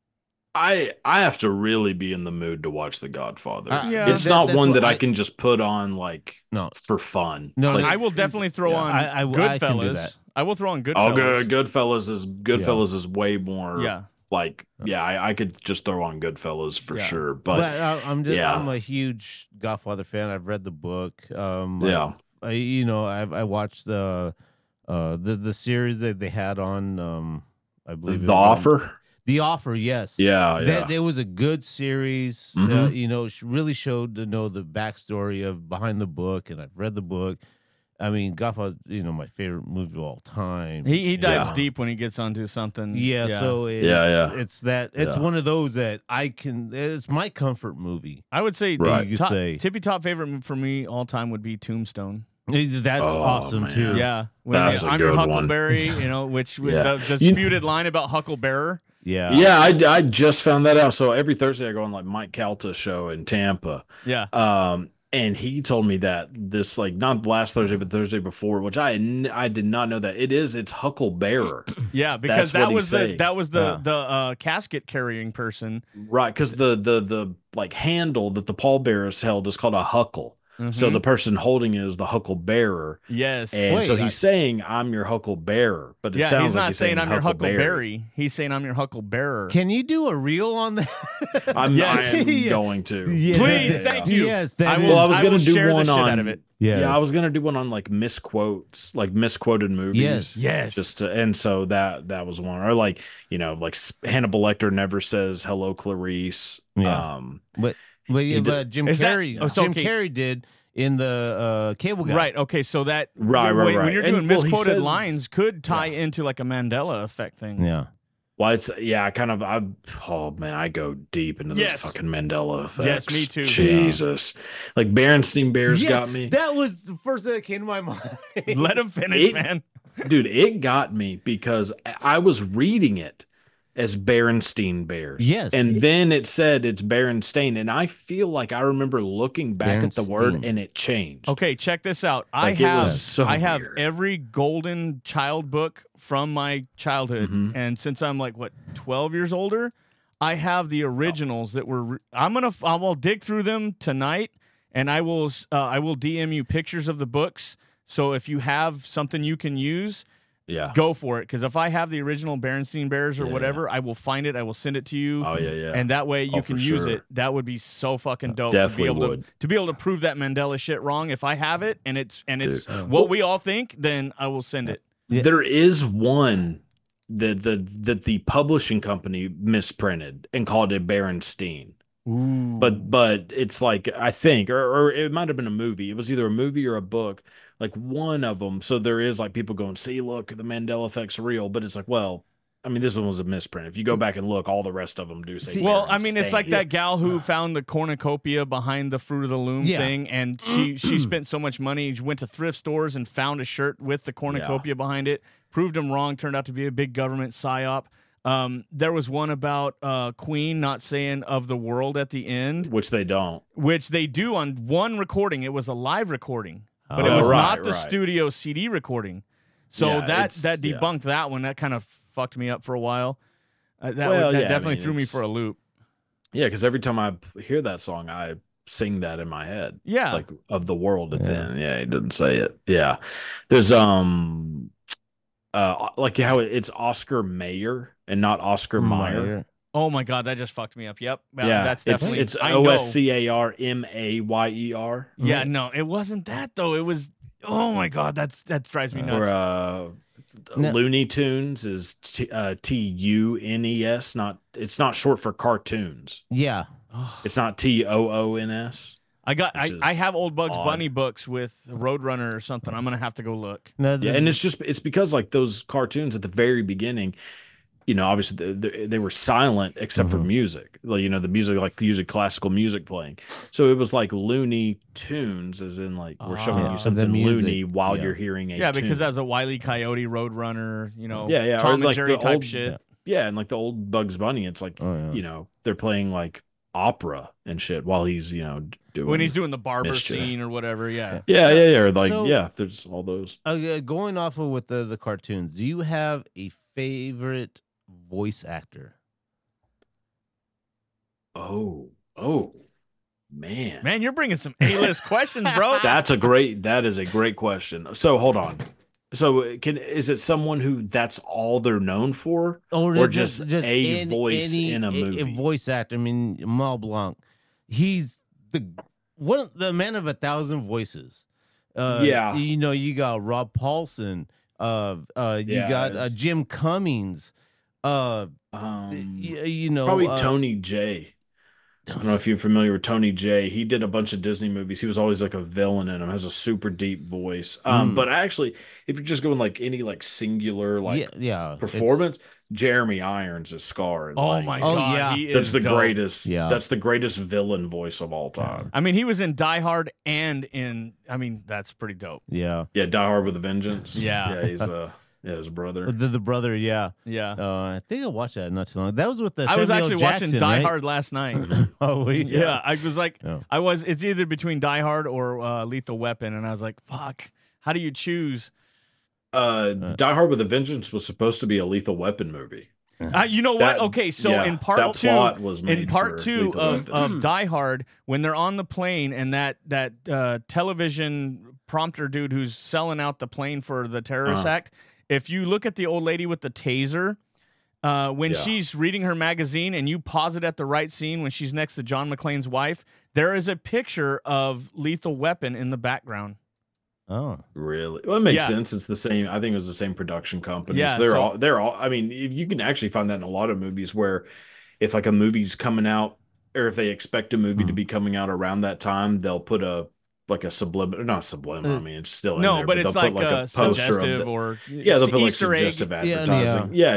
I I have to really be in the mood to watch The Godfather. Uh, Yeah. It's that- not that's one what that I, I- can just put on like No. for fun. No, Like, I will definitely throw yeah. on I- I- I Goodfellas. can do that. I will throw on Goodfellas. oh, good. Goodfellas is Goodfellas is way more. Yeah. Like yeah, I, I could just throw on Goodfellas for Yeah. sure. But, But, I, I'm just yeah. I'm a huge Godfather fan. I've read the book. Um, I- yeah, I, you know, I I watched the uh the the series that they had on um I believe it The was on- Offer. The Offer, yes. Yeah, yeah. That, it was a good series. Uh, Mhm. you know, sh- really showed to know the backstory of behind the book, and I've read the book. I mean, Godfather, you know, my favorite movie of all time. He he dives Yeah. deep when he gets onto something. yeah, so it's, Yeah, yeah. it's that it's Yeah. one of those that I can. It's my comfort movie. I would say Right. You top, say. tippy top favorite m- for me all time would be Tombstone. That's Oh, awesome man. too. Yeah, when That's you- a I'm your good one. Huckleberry, you know, which with Yeah. the, the You- disputed line about Hucklebearer. yeah, Yeah, I, I just found that out. So every Thursday I go on like Mike Calta show in Tampa. Yeah, Um, and he told me that this like not last Thursday, but Thursday before, which I n- I did not know that it is. It's Hucklebearer, yeah, because That's what that he's was the saying. that was the Yeah. the uh, casket carrying person. right? Because the the the like handle that the pallbearers held is called a huckle. So Mhm. the person holding it is the Hucklebearer, yes, and Wait, so I- he's saying I'm your Hucklebearer, but it yeah, sounds he's like not he's saying I'm your Huckleberry. Huckleberry. He's saying I'm your Hucklebearer. Can you do a reel on that? I'm Yes. I am Yeah. going to. Yeah. Please, Yeah. thank you. Yes, that I is- will, Well, I was will gonna do share one the shit on out of it. Yes. Yeah, I was gonna do one on like misquotes, like misquoted movies. Yes. Yes. Just to, and so that that was one, or like you know, like S- Hannibal Lecter never says hello, Clarice. Yeah. Um, But but, yeah, He did- but Jim Is that- Carrey, oh, so, Jim okay. Carrey did in the uh, Cable Guy. Right. Okay. So that Right, right, when, right. when you're And, doing well, he misquoted says- lines, could tie Yeah. into like a Mandela effect thing. Yeah. well, it's yeah, I kind of I oh man, I go deep into Yes. those fucking Mandela effects. Yes, me too. Jesus, like Berenstein Bears Yeah, got me, That was the first thing that came to my mind. Let him finish, It- man. dude. It got me because I was reading it. as Berenstein Bears. Yes. And then it said it's Berenstain. And I feel like I remember looking back at the word Berenstain. and it changed. Okay, check this out. Like, I it have was so I have weird. every golden child book from my childhood, Mhm. and since I'm like what twelve years older, I have the originals that were. Re- I'm gonna I will dig through them tonight, and I will uh, I will D M you pictures of the books. So if you have something you can use, Yeah. go for it. Because if I have the original Berenstein Bears or Yeah. whatever, I will find it. I will send it to you. Oh, yeah, yeah. And that way you Oh, can for use sure. it. That would be so fucking dope. Definitely to be able would. To, to be able to prove that Mandela shit wrong. If I have it and it's and it's Dude. what we all think, then I will send it. Yeah. There is one that the that the publishing company misprinted and called it Berenstein. Ooh. But but it's like I think, or, or it might have been a movie. It was either a movie or a book, like one of them. So there is like people going, see, look, the Mandela effect's real. But it's like, well, I mean, this one was a misprint. If you go back and look, all the rest of them do say. See- Well, I mean, it's Berenstain. like that gal who found the cornucopia behind the Fruit of the Loom Yeah. thing, and she she spent so much money. She went to thrift stores and found a shirt with the cornucopia behind it. Proved them wrong. Turned out to be a big government psyop. Um, there was one about uh, Queen not saying "of the world" at the end, which they don't. which they do on one recording. It was a live recording, but it Oh, was right, not the right. studio C D recording. So Yeah, that it's- that yeah. debunked that one. That kind of fucked me up for a while. Uh, that Well, would- that yeah, I definitely mean, threw me it's- for a loop. Yeah, because every time I hear that song, I sing that in my head. Yeah. Like of the world at the Yeah. end. Yeah, he didn't say it. Yeah. There's um uh like how it- it's Oscar Mayer and not Oscar Meyer. Oh my god, that just fucked me up. Yep. Well, Yeah, that's it's definitely it's I O know. S C A R M A Y E R. Yeah, no, it wasn't that though. It was oh my god, that's that drives me Or nuts. uh No. Looney Tunes is T uh, T U N E S, not it's not short for cartoons. Yeah. It's not T O O N S. I got I, which I is have old Bugs odd. Bunny books with Roadrunner or something. I'm gonna have to go look. No, the, Yeah, and it's just it's because like those cartoons at the very beginning, you know, obviously they, they, they were silent except for Mhm. music. Like you know, the music like usually classical music playing. So it was like Looney Tunes, as in like we're showing Ah. you The something music, loony while yeah. you're hearing a Yeah, because tune. that was a Wile E. Coyote Roadrunner, you know, Yeah, yeah, or Tom and like Jerry the type old- shit. yeah, and like the old Bugs Bunny, it's like Oh, yeah. you know they're playing like opera and shit while he's you know doing When he's doing the barber mischief. scene or whatever, yeah. yeah yeah yeah or like So- yeah there's all those. Uh, yeah, going off of with the the cartoons, do you have a favorite voice actor? Oh oh man Man, you're bringing some A-list questions, bro. That's a great. That is a great question. So hold on. So can is it someone who that's all they're known for, or just, a voice in a movie? voice actor. I mean, Mal Blanc. He's the one, the man of a thousand voices. Uh, Yeah. you know, you got Rob Paulson. Uh, uh, you Yeah, got uh, it's- Jim Cummings. Uh, um, y- you know, probably uh, Tony J. I don't know if you're familiar with Tony J. He did a bunch of Disney movies. He was always like a villain in them. Has a super deep voice. Um, Mm. but actually, if you're just going like any like singular like yeah, yeah, it's- performance, Jeremy Irons is Scar. and, Oh like, my Oh, god, yeah. he is That's the dope. greatest. Yeah. That's the greatest villain voice of all time. I mean, he was in Die Hard and in. I mean, that's pretty dope. Yeah, Yeah, Die Hard with a Vengeance. Yeah. yeah, he's uh, yeah, his brother. the, the brother. Yeah, Yeah, uh, I think I watched that not too long. That was with the I was Samuel actually Jackson, watching Die right? Hard last night. Oh, we, yeah. I was like, Oh. I was. It's either between Die Hard or uh, Lethal Weapon, and I was like, fuck. How do you choose? Uh, Die Hard with a Vengeance was supposed to be a Lethal Weapon movie. Uh, you know what? That- Okay, so yeah, in part that two, plot was in made part for two Lethal of, Weapon. of Die Hard, when they're on the plane and that that uh, television prompter dude who's selling out the plane for the terrorist Uh-huh. act, if you look at the old lady with the taser, uh, when Yeah. she's reading her magazine and you pause it at the right scene when she's next to John McClane's wife, there is a picture of Lethal Weapon in the background. Uh-huh. Oh, Really? Well, it makes Yeah. sense. It's the same. I think it was the same production company. Yeah, so they're so- all. They're all. I mean, if you can actually find that in a lot of movies where, if like a movie's coming out, or if they expect a movie Hmm. to be coming out around that time, they'll put a like a subliminal, not subliminal. I mean, it's still in No, there, but it's they'll like, put uh, a poster of suggestive the- or yeah, they'll put like Easter egg. suggestive Yeah, advertising. Yeah, yeah.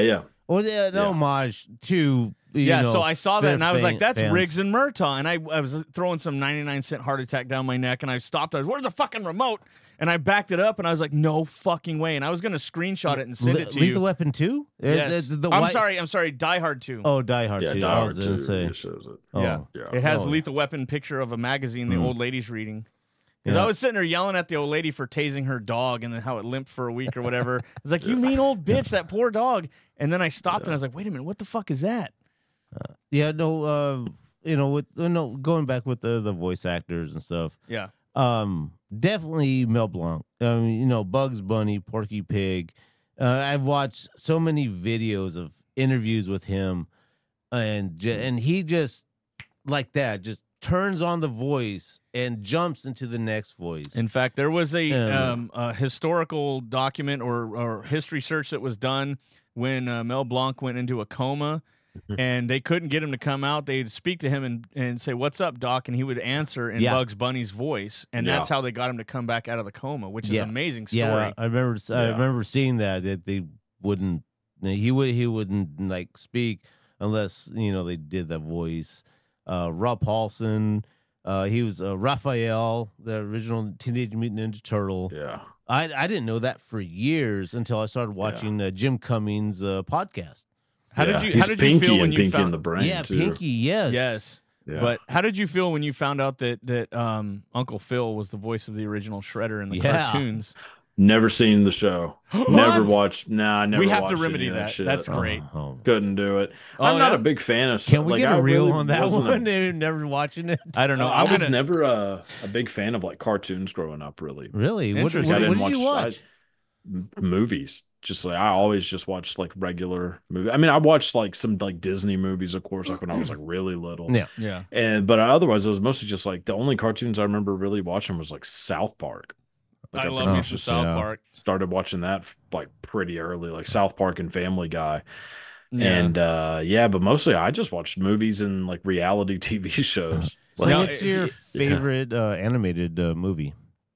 Or the, an Yeah. homage to you yeah, know, so I saw that their and I was like, fan- that's fans. Riggs and Murtaugh. And I, I was throwing some ninety-nine cent heart attack down my neck and I stopped. I was, where's the fucking remote? And I backed it up and I was like, no fucking way. And I was going to screenshot it and send Le- it to Lethal you. Weapon two? Uh, Yes. the- the I'm white- sorry. I'm sorry. Die Hard two. Oh, Die Hard Yeah, two. Die I Hard was gonna two say. shows it. Oh. Yeah. Yeah. It has Oh. Lethal Weapon picture of a magazine the Mm. old lady's reading. Because Yeah. I was sitting there yelling at the old lady for tasing her dog and then how it limped for a week or whatever. I was like, you mean old bitch, that poor dog. And then I stopped and I was like, wait a minute, what the fuck is that? Yeah, no, uh, you know, with uh, no going back with the the voice actors and stuff. Yeah. Um, definitely Mel Blanc. I mean, you know, Bugs Bunny, Porky Pig. Uh, I've watched so many videos of interviews with him, and ju- and he just like that, just turns on the voice and jumps into the next voice. In fact, there was a, Um, um, a historical document or, or history search that was done when uh, Mel Blanc went into a coma and they couldn't get him to come out. They'd speak to him and, and say, "What's up, Doc?" And he would answer in Yeah. Bugs Bunny's voice. And that's Yeah. how they got him to come back out of the coma, which is Yeah. an amazing story. Yeah, I remember. I Yeah. remember seeing that that they wouldn't. He would. He wouldn't like speak unless you know they did the voice. Uh, Rob Paulson. Uh, he was uh, Raphael, the original Teenage Mutant Ninja Turtle. Yeah. I I didn't know that for years until I started watching uh, Jim Cummings' uh, podcast. How Yeah. did you? He's How did you Pinky feel when and you Pinky found? in the Brain yeah, too. Pinky. Yes. Yes. Yeah. But how did you feel when you found out that that um, Uncle Phil was the voice of the original Shredder in the Yeah. cartoons? Never seen the show. Never watched. Nah, I never. We have to watched remedy any of that. shit. That's great. Oh, oh. Couldn't do it. Oh, I'm not yeah? a big fan of. Can we like, get I a reel really on that wasn't a- one? They're never watching it. I don't know. I I'm was gonna. never a, a big fan of like cartoons growing up. Really, Really? What, what, Interesting. I what didn't did you watch- watch? m- movies. Just like I always just watched like regular movies. I mean, I watched like some like Disney movies, of course, like when I was like really little. Yeah. Yeah. And but otherwise, it was mostly just like the only cartoons I remember really watching was like South Park. Like, I love pretty me much some just South yeah. Park. started watching that like pretty early, like South Park and Family Guy. Yeah. And uh yeah, but mostly I just watched movies and like reality T V shows. So, Like, Now, what's if your you- favorite uh, animated uh, movie?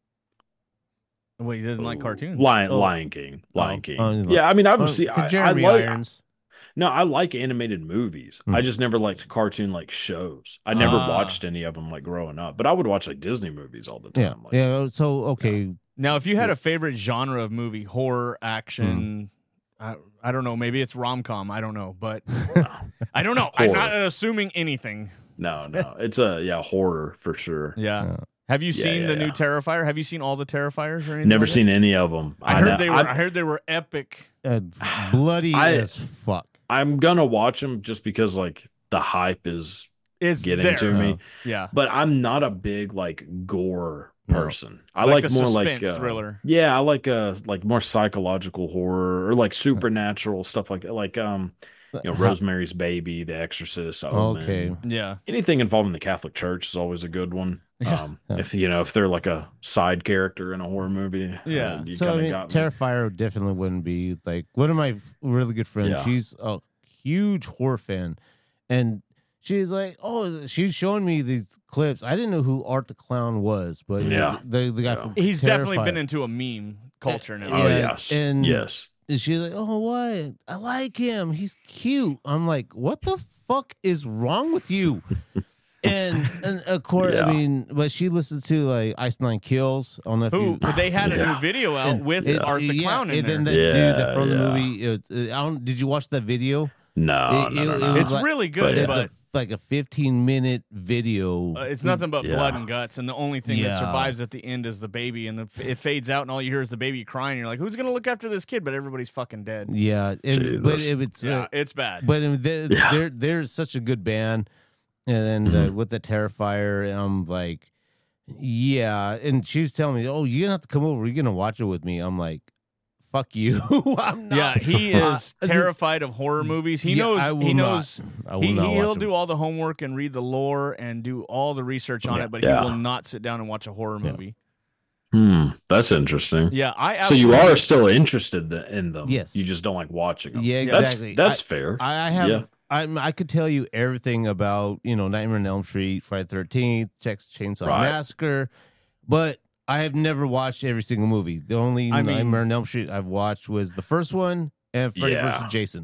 Well, he doesn't like cartoons. Lion, Oh. Lion King, Lion Oh. King. Oh, you like- yeah, I mean, I've Oh, seen. I, I Jeremy like. Irons. No, I like animated movies. Hmm. I just never liked cartoon like shows. I never Ah. watched any of them like growing up, but I would watch like Disney movies all the Yeah. time. Like, Yeah. So okay. Now, if you had a favorite genre of movie, horror, action, I, I don't know, maybe it's rom com. I don't know, but I don't know. I'm not Horror. assuming anything. No, no, it's a yeah horror for sure. Yeah. Yeah. Have you Yeah, seen yeah, the new yeah. Terrifier? Have you seen all the Terrifiers or anything? Never like that? seen any of them. I heard know- they were. I'm, I heard they were epic. Uh, bloody I- as fuck. I'm gonna watch them just because like the hype is It's getting there. to me. Yeah. But I'm not a big like gore No. person. I Like like, the more like suspense uh, thriller. Yeah, I like uh like more psychological horror or like supernatural stuff like that. Like um you know How- Rosemary's Baby, The Exorcist. Omen. Okay. Yeah. Anything involving the Catholic Church is always a good one. Yeah. Um, Yeah. if you know if they're like a side character in a horror movie, Yeah. uh, you So I kind of mean, got me. Terrifier definitely wouldn't be like one of my really good friends. Yeah. She's a huge horror fan, and she's like, "Oh, she's showing me these clips. I didn't know who Art the Clown was, but Yeah. the the guy Yeah. from He's definitely Terrifier. been into a meme culture now. Oh Yeah, yes, and- yes. And she's like, "Oh, why? I like him. He's cute." I'm like, "What the fuck is wrong with you?" and and of course, Yeah. I mean, but she listens to like Ice Nine Kills. I don't know if Who you. but they had a new Yeah. video out and with it- Art the yeah, Clown in and there. then that Yeah, dude that from the yeah. movie. It was, I don't, did you watch that video? No, It- no, it- no, it no. was it's like- really good, It's but a, like a fifteen minute video. uh, it's nothing but Yeah. blood and guts, and the only thing Yeah. that survives at the end is the baby, and the, it fades out, and all you hear is the baby crying. You're like, who's gonna look after this kid? But everybody's fucking dead. yeah, and, but Jesus. it, it's Yeah, uh, it's bad. but it- they're, Yeah. they're they're such a good band, and then uh, with the Terrifier, I'm like, yeah. And she was telling me, "Oh, you're gonna have to come over. You're gonna watch it with me." I'm like, "Fuck you." I'm not. yeah, he Uh, is terrified of horror movies. He yeah, knows. I will he not. knows. I will He, not he'll watch it. do all the homework and read the lore and do all the research on Yeah. it, but Yeah. he will not sit down and watch a horror Yeah. movie. Hmm, that's interesting. Yeah, I. So you absolutely- are still interested th- in them. Yes. You just don't like watching them. Yeah, That's exactly. that's fair. I, I have. Yeah. I I could tell you everything about you know Nightmare on Elm Street, Friday the thirteenth, Texas Chainsaw Right. Massacre, but I have never watched every single movie. The only I mean- Nightmare on Elm Street I've watched was the first one and Freddy Yeah. versus Jason.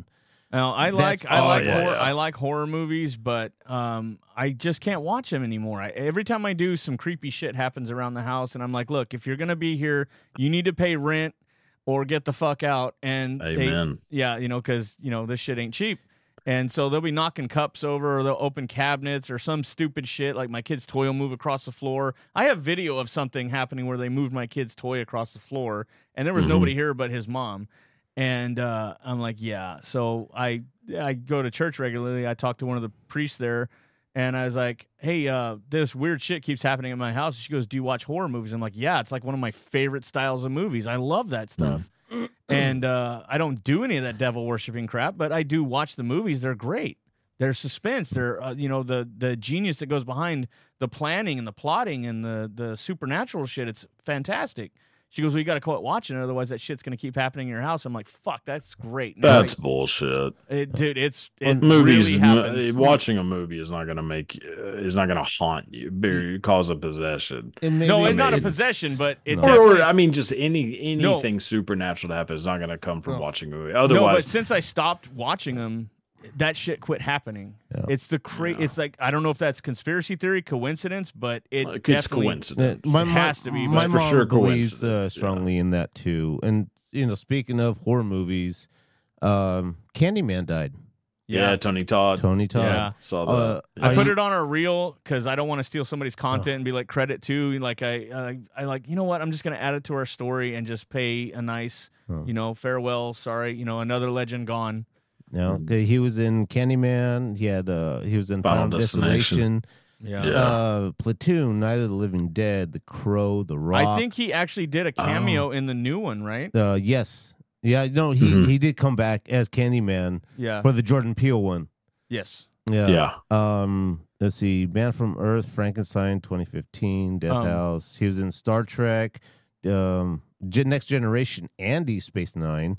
No, I That's like I all like I horror, watch. I like horror movies, but um, I just can't watch them anymore. I, every time I do, some creepy shit happens around the house, and I'm like, look, if you're gonna be here, you need to pay rent or get the fuck out. And Amen. They, yeah, you know, because you know this shit ain't cheap. And so they'll be knocking cups over, or they'll open cabinets, or some stupid shit like my kid's toy will move across the floor. I have video of something happening where they moved my kid's toy across the floor, and there was Mhm. nobody here but his mom. And uh, I'm like, yeah. So I I go to church regularly. I talk to one of the priests there, and I was like, hey, uh, this weird shit keeps happening in my house. She goes, do you watch horror movies? I'm like, yeah, it's like one of my favorite styles of movies. I love that stuff. And uh, I don't do any of that devil worshiping crap, but I do watch the movies. They're great. They're suspense. They're uh, you know the the genius that goes behind the planning and the plotting and the the supernatural shit. It's fantastic. She goes, well, you got to quit watching it, otherwise that shit's gonna keep happening in your house. I'm like, fuck, that's great. Now That's I- bullshit. it, dude. It's it Movies, really happens. watching a movie is not going to make, uh, is not going to haunt you, be, cause a possession. And maybe No, it's not a it's- possession, but it No. Or, definitely. or, I mean, just any No. anything supernatural to happen is not going to come from No. watching a movie. No, but Otherwise, since I stopped watching them, that shit quit happening. Yeah. It's the cra- Yeah. It's like I don't know if that's conspiracy theory, coincidence, but it it's definitely coincidence. Uh, my It mom, has to be, my but- For mom sure believes uh, coincidence, strongly in that too. And you know, speaking of horror movies, um, Candyman died. yeah. Tony Todd. Tony Todd. Yeah. Saw Uh, that. I Are put you- it on a reel because I don't want to steal somebody's content and be like credit to. Like I, I, I like you know what? I'm just gonna add it to our story and just pay a nice, Oh. you know, farewell. Sorry, you know, another legend gone. No, 'cause he was in Candyman. He had uh, he was in Final Final, Destination. Destination, Yeah. Yeah. uh, Platoon, Night of the Living Dead, The Crow, The Rock. I think he actually did a cameo in the new one, right? Uh, yes, yeah, no, he Mhm. he did come back as Candyman Yeah. for the Jordan Peele one. Yes. Yeah. Yeah. Um, let's see, Man from Earth, Frankenstein, twenty fifteen, Death Um, House. He was in Star Trek, um, Gen- Next Generation, and Deep Space Nine.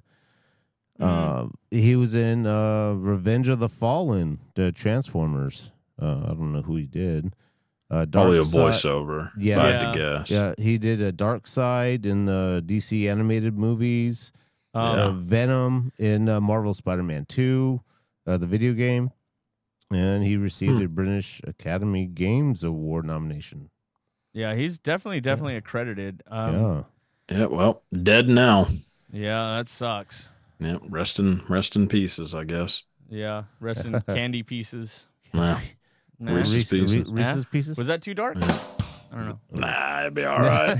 Uh, he was in uh, Revenge of the Fallen, the Transformers. Uh, I don't know who he did. Uh, Probably a Dark Side- voiceover. Yeah. If I had Yeah. to guess. Yeah, he did a Dark Side in the D C animated movies. Um, Uh, Venom in uh, Marvel Spider-Man two, uh, the video game, and he received Hmm. a British Academy Games Award nomination. Yeah, he's definitely, definitely accredited. Um, yeah, Yeah. Well, dead now. yeah, that sucks. Yeah. Rest in rest in pieces, I guess. Yeah, rest in candy pieces. Nah. Nah. Reese's Reese- Pieces. Re- Reese's Pieces. Was that too dark? Yeah. I don't know. Nah, it'd be all right.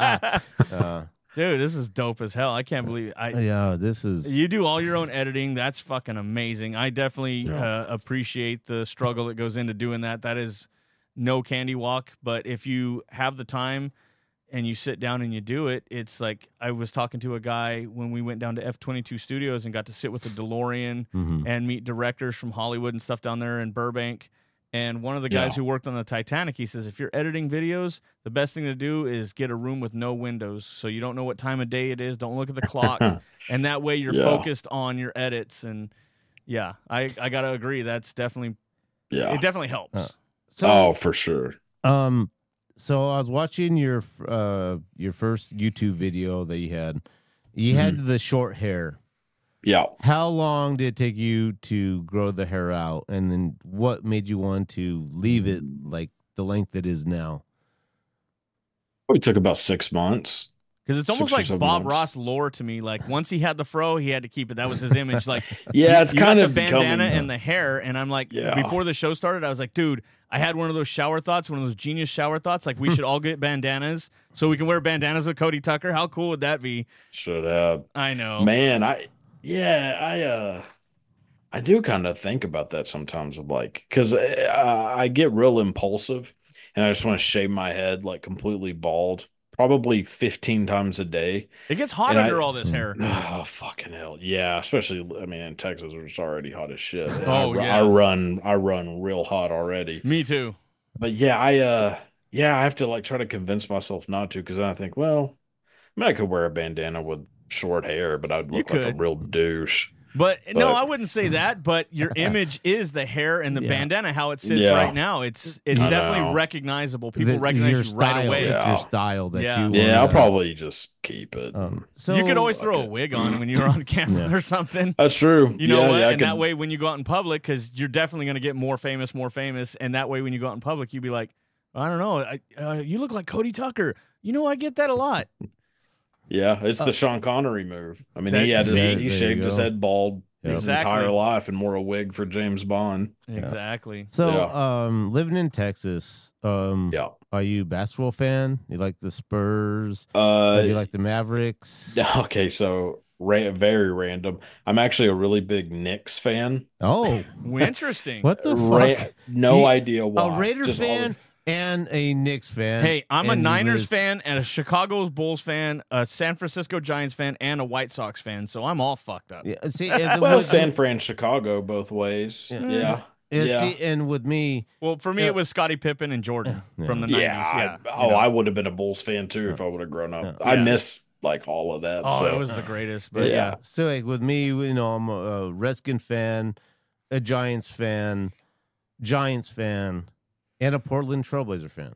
Uh, Dude, this is dope as hell. I can't believe I. yeah, this is. You do all your own editing. That's fucking amazing. I definitely Yeah. uh, appreciate the struggle that goes into doing that. That is no candy walk. But if you have the time and you sit down and you do it, it's like I was talking to a guy when we went down to F twenty-two Studios and got to sit with the DeLorean Mhm. and meet directors from Hollywood and stuff down there in Burbank. And one of the guys Yeah. who worked on the Titanic, he says, if you're editing videos, the best thing to do is get a room with no windows. So you don't know what time of day it is. Don't look at the clock. And that way you're Yeah. focused on your edits. And yeah, I, I got to agree. That's definitely, Yeah. it definitely helps. Uh, So, Oh, for sure. um, so I was watching your uh your first YouTube video that you had. You had the short hair. Yeah. How long did it take you to grow the hair out, and then what made you want to leave it like the length it is now? It took about six months. Because it's almost Six or like seven Bob months. Ross lore to me. Like once he had the fro, he had to keep it. That was his image. Like Yeah, it's you got kind the of bandana becoming- and the hair, and I'm like, Yeah. before the show started, I was like, dude, I had one of those shower thoughts, one of those genius shower thoughts. Like we should all get bandanas so we can wear bandanas with Cody Tucker. How cool would that be? should have. I know. Man, I yeah, I uh I do kind of think about that sometimes of like cuz uh, I get real impulsive and I just want to shave my head like completely bald, probably fifteen times a day. It gets hot And I- under all this hair. Oh fucking hell. Yeah, especially I mean in Texas it's already hot as shit. Oh, I, yeah. I run I run real hot already. Me too. But yeah, I uh yeah, I have to like try to convince myself not to because then I think, well, I mean I could wear a bandana with short hair, but I'd You look like a could. real douche. But, no, But- I wouldn't say that. But your image is the hair and the Yeah. bandana, how it sits Yeah. right now. It's it's I definitely know. recognizable. People The- recognize your you style, right away. It's Yeah. your style that Yeah. you. Yeah, I'll wanna- probably just keep it. Um, so you could always fuck throw a it. wig on when you're on camera Yeah. or something. That's true. You know yeah, what? Yeah, I and could- that way, when you go out in public, because you're definitely going to get more famous, more famous. And that way, when you go out in public, you'd be like, I don't know, I, uh, you look like Cody Tucker. You know, I get that a lot. Yeah, it's Uh, the Sean Connery move. I mean, that- he had his, There- he there you shaved his go. head bald Yep. his Exactly. entire life and wore a wig for James Bond. Exactly. So, Yeah. um, living in Texas, um, Yeah. are you a basketball fan? You like the Spurs? Uh, do you like the Mavericks? okay, so ra- very random. I'm actually a really big Knicks fan. Oh, Interesting. what the Ra- fuck? no You- idea why. A Raider Just all- fan and a Knicks fan. Hey, I'm a and you Niners list- fan and a Chicago Bulls fan, a San Francisco Giants fan, and a White Sox fan. So I'm all fucked up. Yeah, see, and the- well, with- San Fran, Chicago, both ways. Yeah. Yeah. yeah, yeah. see, and with me, Well, for me, Yeah. it was Scottie Pippen and Jordan Yeah. from the Yeah. nineties. Yeah. I- you oh, know. I would have been a Bulls fan too if I would have grown up. Yeah. I Yeah. miss like all of that. Oh, so it was the greatest. But Yeah. yeah. so like with me, you know, I'm a, a Redskin fan, a Giants fan, Giants fan, and a Portland Trailblazer fan.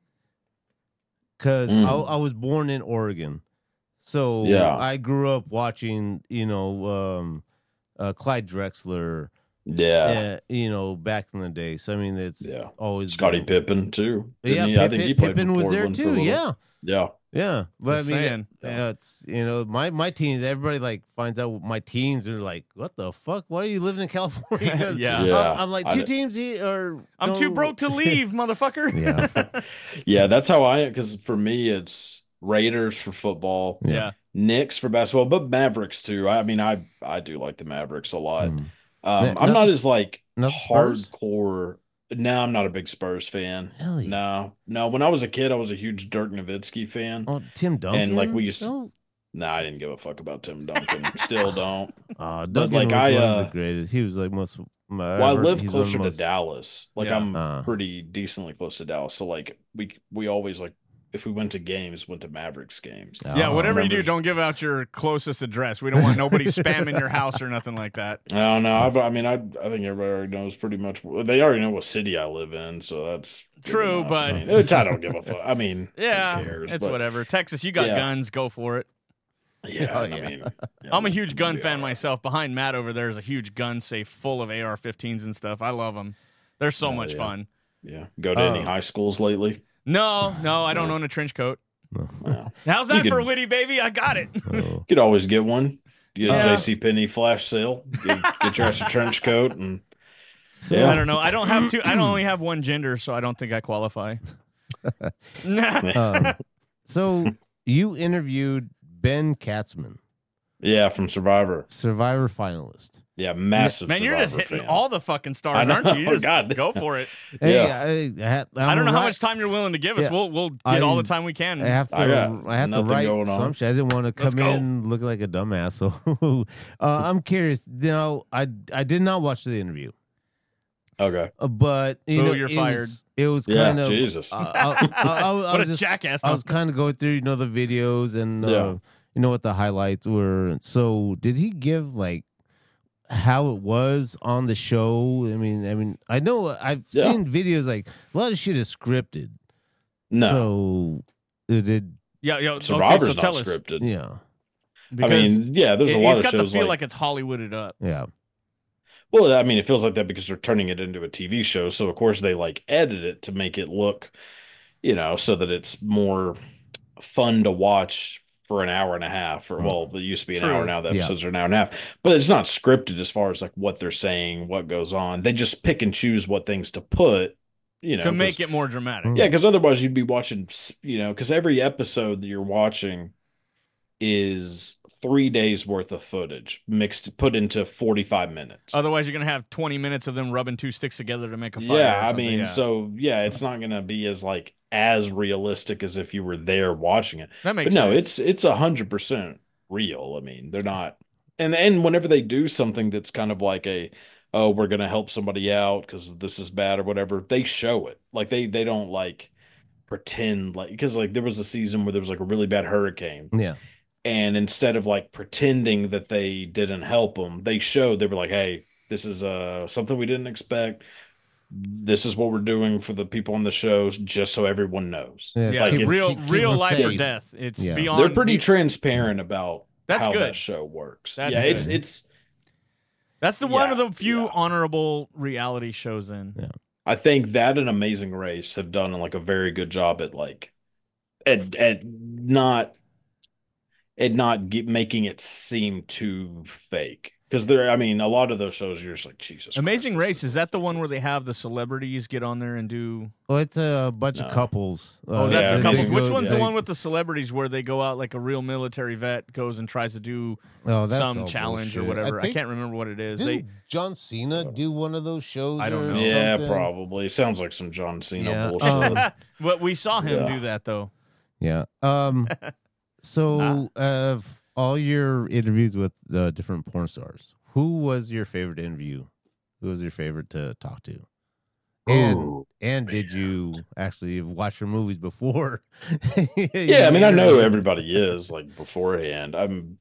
Because Mm. I, I was born in Oregon, so Yeah. I grew up watching, you know, um, uh, Clyde Drexler, yeah. uh, you know, back in the day. So I mean, it's Yeah. always Scottie been- Pippen too. Yeah, Didn't he? Pippen, I think he played Pippen for was there Portland for a too. little- Yeah. Yeah. Yeah, but Just I mean, saying. yeah, it's you know my my teens. Everybody like finds out my teens are like, what the fuck? Why are you living in California? 'Cause Yeah. I'm, Yeah. I'm like I two d- teams here. Or I'm no- too broke to leave, motherfucker. Yeah, Yeah, that's how I because for me it's Raiders for football, Yeah. Knicks for basketball, but Mavericks too. I mean, I I do like the Mavericks a lot. Mm. Um, Not I'm not the- as like not the Spurs? hardcore. No, I'm not a big Spurs fan. Really? No, no. When I was a kid, I was a huge Dirk Nowitzki fan. Oh, Tim Duncan. like, we used to- No? No, I didn't give a fuck about Tim Duncan. Still don't. Uh, But, Duncan like, was I, one uh, of the greatest. He was like most. My, Well, I heard live he's one of the closer to most- Dallas. Like Yeah. I'm Uh. pretty decently close to Dallas. So like we we always like if we went to games, went to Mavericks games. Yeah, Oh, whatever you do, Remember- don't give out your closest address. We don't want nobody spamming your house or nothing like that. I don't know. I've, I mean, I I think everybody already knows pretty much. They already know what city I live in, so that's good True, enough. but- I mean, which I don't give a fuck. I mean, who Yeah, cares? it's But, whatever. Texas, you got Yeah. guns, go for it. Yeah, Oh, I yeah. mean, yeah, I'm a we- huge gun we fan are. myself. Behind Matt over there is a huge gun safe full of A R fifteens and stuff. I love them. They're so Oh, much yeah. fun. Yeah, go to any Oh. high schools lately? No, no, I don't No. own a trench coat. Yeah. How's You that for could- witty, baby? I got it. Oh. You could always get one. Get a Yeah. J C Penney flash sale. Get, get your ass a trench coat and So, Yeah. I don't know. I don't have two. I don't only have one gender, so I don't think I qualify. Nah. um, so you interviewed Ben Katzman, yeah, from Survivor. Survivor finalist. Yeah, massive. Man, you're just Survivor hitting fan. all the fucking I stars, know. aren't you? You Oh, just God. go for it. Hey, Yeah. I, I, ha- I I'm don't know a how ri- much time you're willing to give us. Yeah. We'll we'll get all the I- time we can. I have to. I I, got have to nothing write going on. some shit. I didn't want to Let's come go. in look like a dumbass. So uh, I'm curious. You know, I I did not watch the interview, Okay. uh, but you Ooh, know, you're it fired. Was, it was Yeah, kind of Jesus. Uh, I, I, I, I what a was just, jackass! I was kind of going through, you know, the videos and uh, Yeah. you know what the highlights were. So did he give like how it was on the show? I mean, I mean, I know I've Yeah. seen videos like a lot of shit is scripted. No, So it did. yeah, yeah. Survivor's okay, so tell not us, scripted. Yeah. because I mean, yeah, there's a it, lot it's of got shows to feel like, like, it's Hollywooded up. Yeah. well, I mean, it feels like that because they're turning it into a T V show. So of course they like edit it to make it look, you know, so that it's more fun to watch for an hour and a half. Or well, it used to be an True. hour now. The Yeah. episodes are an hour and a half, but it's not scripted as far as like what they're saying, what goes on. They just pick and choose what things to put, you know, to make it more dramatic. Yeah, because otherwise you'd be watching, you know, because every episode that you're watching is three days worth of footage mixed, put into forty-five minutes. Otherwise, you're gonna have twenty minutes of them rubbing two sticks together to make a fire. or Yeah, I something, mean, yeah. so yeah, it's not gonna be as like as realistic as if you were there watching it. that makes But no, sense. it's it's a hundred percent real. I mean, they're not, and and whenever they do something that's kind of like a, oh, we're gonna help somebody out because this is bad or whatever, they show it. Like they they don't like pretend like because like there was a season where there was like a really bad hurricane Yeah. And instead of like pretending that they didn't help them, they showed they were like, "Hey, this is uh something we didn't expect. This is what we're doing for the people on the shows, just so everyone knows." Yeah, Yeah, Like, keep- it's- real keep real them life or safe. death. It's Yeah. beyond. They're pretty the- transparent about That's how good. that show works. That's yeah, it's good. it's. That's the one of Yeah, the few yeah. honorable reality shows in. Yeah. I think that and Amazing Race have done like a very good job at like at at not at not get, making it seem too fake. Because there, I mean, a lot of those shows you're just like, Jesus. Amazing Christ, Race, is that the one where they have the celebrities get on there and do? Well, it's a bunch No. of couples. Oh, Uh, that's yeah, the they couples. Which go- one's they- the one with the celebrities where they go out like a real military vet goes and tries to do Oh, that's some all challenge or bullshit. whatever? I, think- can't remember what it is. Didn't They John Cena do one of those shows? I don't or know. Yeah, something? probably. It sounds like some John Cena Yeah, bullshit. um, but we saw him Yeah. do that though. Yeah. Um. So, Ah. of all your interviews with uh, different porn stars, who was your favorite interview? Who was your favorite to talk to? And Ooh, and did you actually watch your movies before? yeah, I mean, I know everybody is like beforehand. I'm,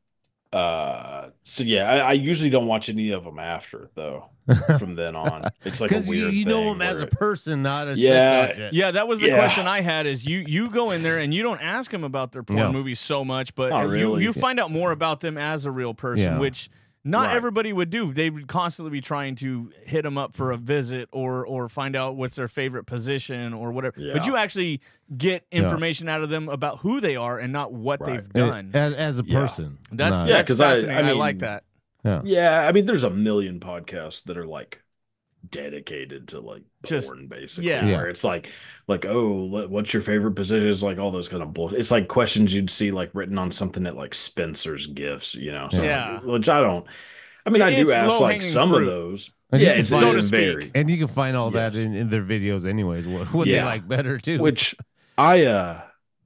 uh, so yeah, I, I usually don't watch any of them after though. From then on, it's like a because you, weird you know thing him as where a it- person, not a Yeah. sex object. Yeah, that was the Yeah. question I had. Is you you go in there and you don't ask them about their porn No. movies so much, but Not you really. you find out more about them as a real person, Yeah. which not Right. everybody would do. They would constantly be trying to hit them up for a visit or or find out what's their favorite position or whatever. But Yeah. you actually get information out of them about who they are and not what Right. they've done. As, as a Yeah. person. That's not- Yeah, that's 'cause I- I fascinating. I, mean- like that. yeah. Yeah, I mean, there's a million podcasts that are like dedicated to like Just- porn, basically. yeah. Yeah. Where it's like, like, oh, le- what's your favorite position? It's like all those kind of bullshit. It's like questions you'd see like written on something at like Spencer's Gifts, you know? So, Yeah. Which I don't. I mean, I do It's ask like low-hanging some fruit. of those. And you Yeah, can it's find- So to it's speak. very. And you can find all that Yes. in, in their videos anyways. What, what they Yeah. like better too. Which I uh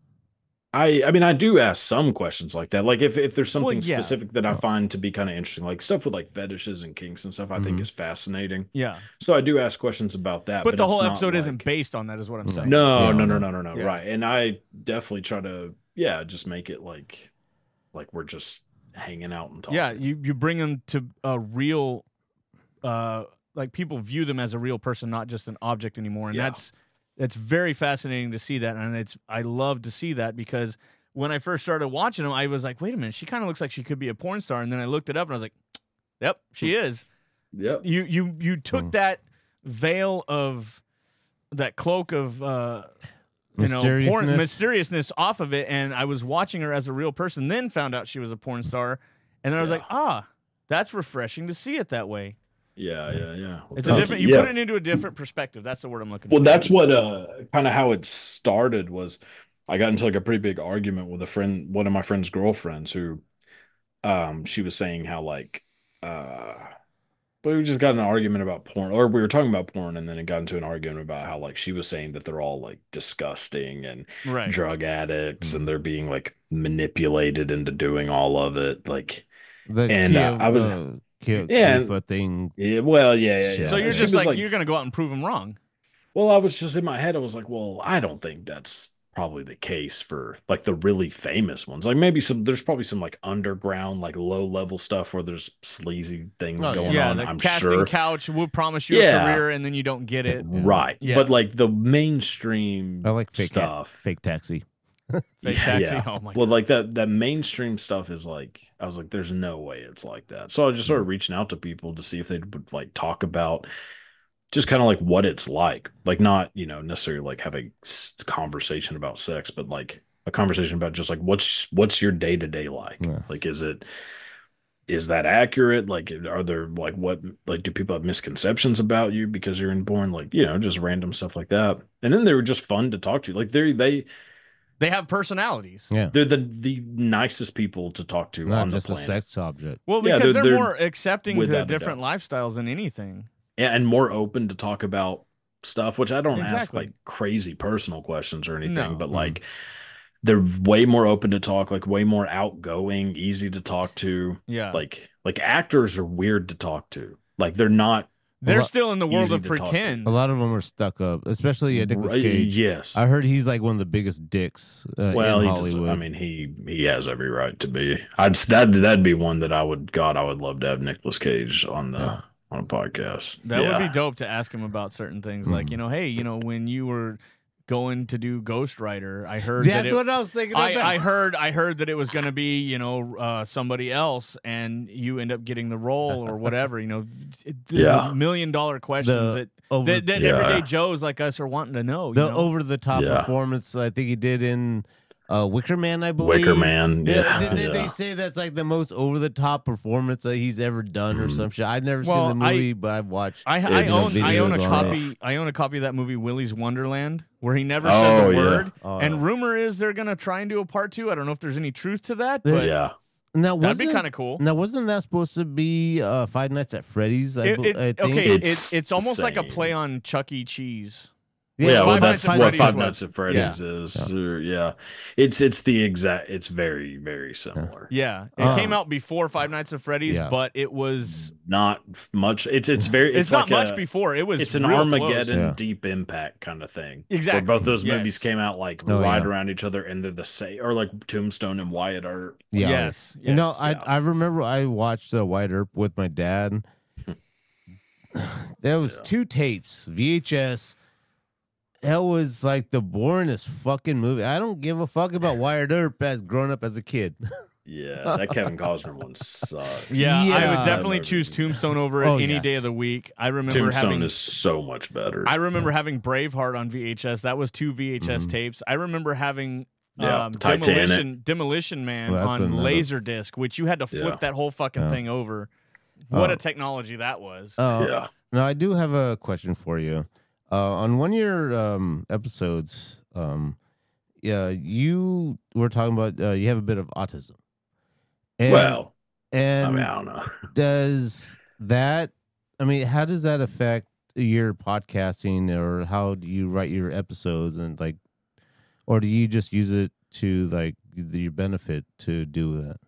I I mean I do ask some questions like that. Like if if there's Well, something yeah. specific that I find to be kind of interesting, like stuff with like fetishes and kinks and stuff, I think Mhm. is fascinating. Yeah. So I do ask questions about that. But, the it's whole not episode like- isn't based on that, is what I'm saying. No, Yeah. no, no, no, no, no. Yeah. Right. And I definitely try to yeah, just make it like like we're just hanging out and talking. Yeah, you you bring them to a real, uh, like people view them as a real person, not just an object anymore, and Yeah. that's that's very fascinating to see that, and it's I love to see that because when I first started watching them, I was like, wait a minute, she kind of looks like she could be a porn star, and then I looked it up and I was like, yep, she is. Yep. You you you took Mm. that veil of that cloak of uh you know porn Mysteriousness. mysteriousness off of it, and I was watching her as a real person, then found out she was a porn star, and then I was Yeah. like, ah, that's refreshing to see it that way. Yeah, yeah, yeah. Well, It's a thank different you Yeah. put it into a different perspective. That's the word I'm looking Well, for. that's what uh kind of how it started was I got into like a pretty big argument with a friend, one of my friend's girlfriends who um she was saying how like uh but we just got in an argument about porn or we were talking about porn and then it got into an argument about how like she was saying that they're all like disgusting and right. drug addicts Mm. and they're being like manipulated into doing all of it like the and, uh, Kiev, I was- uh, Kiev, Yeah, Kiev thing. yeah well yeah yeah, yeah. So you're She just was like, you're gonna go out and prove them wrong. Well, I was just in my head, I was like, well, I don't think that's probably the case for like the really famous ones. Like maybe some, there's probably some like underground, like low level stuff where there's sleazy things Oh, going Yeah, on. the I'm casting sure. couch will promise you Yeah. a career, and then you don't get it. Right. Yeah. But like the mainstream I like fake stuff. fake taxi. Fake Yeah, taxi. yeah. Oh my Well, god. like that that mainstream stuff is like I was like, there's no way it's like that. So I just started reaching out to people to see if they would like talk about just kind of like what it's like. Like not, you know, necessarily like have a s- conversation about sex, but like a conversation about just like what's what's your day to day like? Yeah. Like is it is that accurate? Like are there like what like do people have misconceptions about you because you're inborn? Like, you know, just random stuff like that. And then they were just fun to talk to. Like they they They have personalities. Yeah. they're the the nicest people to talk to Not on the just a planet. sex object. Well, Yeah, because they're- they're, they're more accepting to without a different lifestyles than anything. Yeah, and more open to talk about stuff, which I don't ask Exactly. like crazy personal questions or anything, No. but Mhm. like they're way more open to talk, like way more outgoing, easy to talk to. Yeah. Like like actors are weird to talk to. Like they're not They're lot- still in the world easy of to talk to. pretend. A lot of them are stuck up, especially uh, Nicolas Right, Cage. yes. I heard he's like one of the biggest dicks uh, well, in he does, Hollywood. I mean, he he has every right to be. I'd that that'd be one that I would. God, I would love to have Nicolas Cage on the Yeah. on a podcast. That yeah. would be dope to ask him about certain things, like Mhm. you know, hey, you know, when you were going to do Ghost Rider, I heard that That's it, what I was thinking I, about. I heard I heard that it was going to be, you know, uh, somebody else, and you end up getting the role or whatever. You know, it, Yeah. million dollar questions The that over, that, that Yeah. everyday Joes like us are wanting to know. You the know? over the top Yeah. performance I think he did in uh, Wicker Man, I believe. Wicker Man. Yeah, Yeah, they, they, yeah. they say that's like the most over the top performance that he's ever done or Mhm. some shit. I've never Well, seen the I- movie, but I've watched. I, I It's- own I own a videos on copy I own a copy of that movie Willy's Wonderland where he never Oh, says a yeah. word. Oh, and yeah. rumor is they're gonna try and do a part two. I don't know if there's any truth to that, There- but yeah. Now that'd be wasn't kind of cool. now wasn't that supposed to be uh, Five Nights at Freddy's? I, It- bel- it- I think. okay, It's it's it's almost the like a same. play on Chuck E. Cheese. Yeah, Yeah, well, Five that's Nights at what Freddy's Five was. Nights at Freddy's is. Uh, Yeah. it's it's the exact. It's very very similar. Yeah, it Uh, came out before Five Nights at Freddy's, Yeah. but it was Not much. It's it's very. it's, It's, not like much a, before. It was It's an real Armageddon Yeah. Deep Impact kind of thing. Exactly. Where both those Yes. movies came out like Oh, right yeah. around each other, and they're the same, or like Tombstone and Wyatt Earp. Yeah. Yes, yes. You know, I yeah. I remember I watched uh, White Earp with my dad. There was Yeah. two tapes, V H S. That was like the boringest fucking movie. I don't give a fuck about Wyatt Earp as growing up as a kid. Yeah, that Kevin Costner one sucks. yeah, I Yeah. would definitely choose Tombstone over it Oh, any yes. day of the week. I remember Tombstone having is so much better. I remember having Braveheart on V H S. That was two V H S Mhm. tapes. I remember having Yeah, um, Titanic. Demolition Demolition Man Well, that's on another- Laserdisc, which you had to flip Yeah. that whole fucking Yeah. thing over. What Oh. a technology that was. Uh, yeah. Now I do have a question for you. Uh, on one of your um, episodes, um, yeah, you were talking about uh, you have a bit of autism. And, Well, and I mean, I don't know. does that? I mean, how does that affect your podcasting, or how do you write your episodes, and like, or do you just use it to like your benefit to do that?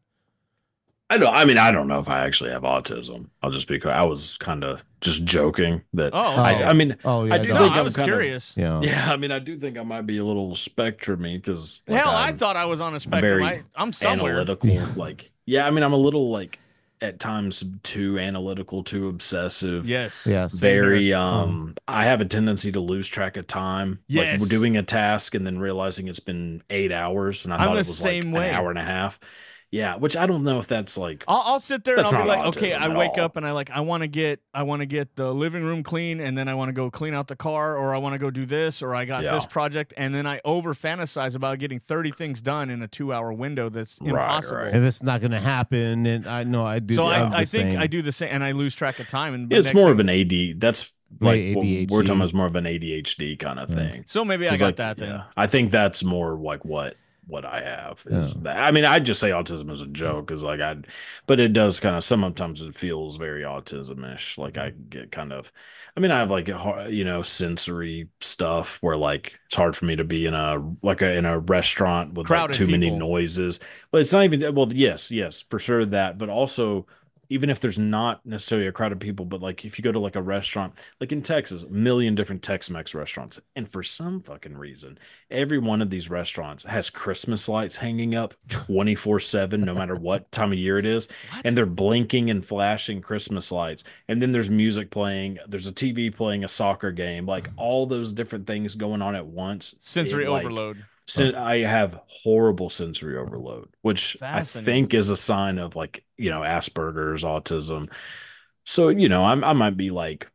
I don't. I mean, I don't know if I actually have autism. I'll just be. I was kind of just joking that. Oh, I, okay. I mean, Oh yeah, I do go no, on. think I I'm was kind of- curious. yeah. yeah. I mean, I do think I might be a little spectrumy because Hell, I thought I was on a spectrum. very I, I'm somewhere. analytical. Like, yeah. I mean, I'm a little like at times too analytical, too obsessive. Yes. Yeah, same Very here. um I have a tendency to lose track of time. Like Yes. we're doing a task and then realizing it's been eight hours and I I'm thought the it was same like way. an hour and a half. Yeah, which I don't know if that's like I'll, I'll sit there That's and I'll be not like, okay, autism I at wake all. up and I like, I want to get, I want to get the living room clean, and then I want to go clean out the car, or I want to go do this, or I got Yeah. this project, and then I over fantasize about getting thirty things done in a two hour window that's Right, impossible. right. And it's not going to happen. And I know I do. So I'm I, I the think same. I do the same, and I lose track of time. And it's next more thing- of an A D. That's like Maybe what A D H D. we're talking about is more of an A D H D kind of Yeah. thing. So maybe I 'Cause, got like, that then. yeah, I think that's more like what what I have is Yeah. that. I mean, I just say autism as a joke because like I, but it does kind of sometimes it feels very autism-ish. Like I get kind of, I mean, I have like a har- you know sensory stuff where like it's hard for me to be in a like a in a restaurant with like Crowded too many people. noises. But it's not even well, yes, yes, for sure that, but also. Even if there's not necessarily a crowd of people, but like if you go to like a restaurant, like in Texas, a million different Tex-Mex restaurants. And for some fucking reason, every one of these restaurants has Christmas lights hanging up twenty-four seven, no matter what time of year it is. What? And they're blinking and flashing Christmas lights. And then there's music playing. There's a T V playing a soccer game, like all those different things going on at once. Sensory It, like, overload. Sen- I have horrible sensory overload, which I Fascinating. think is a sign of like, you know, Asperger's, autism. So, you know, I'm, I might be like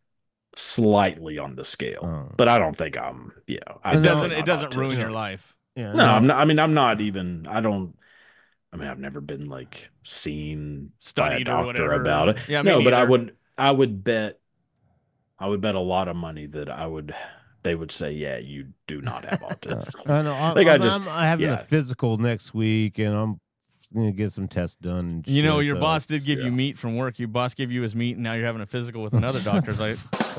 slightly on the scale, Oh. but I don't think I'm, you know, I It No, doesn't. I'm It doesn't ruin autistic. your life. Yeah, No, I'm not, I mean, I'm not even, I don't, I mean, I've never been like seen by a Studied or doctor whatever. about it. Yeah, me no, but I neither. would, I would bet, I would bet a lot of money that I would, they would say, yeah, you do not have autism. I know. I, Like, I I'm, just- I'm having yeah. a physical next week, and I'm gonna get some tests done. And You know, shit, your so boss did it's- give yeah. you meat from work. Your boss gave you his meat, and now you're having a physical with another doctor. Like,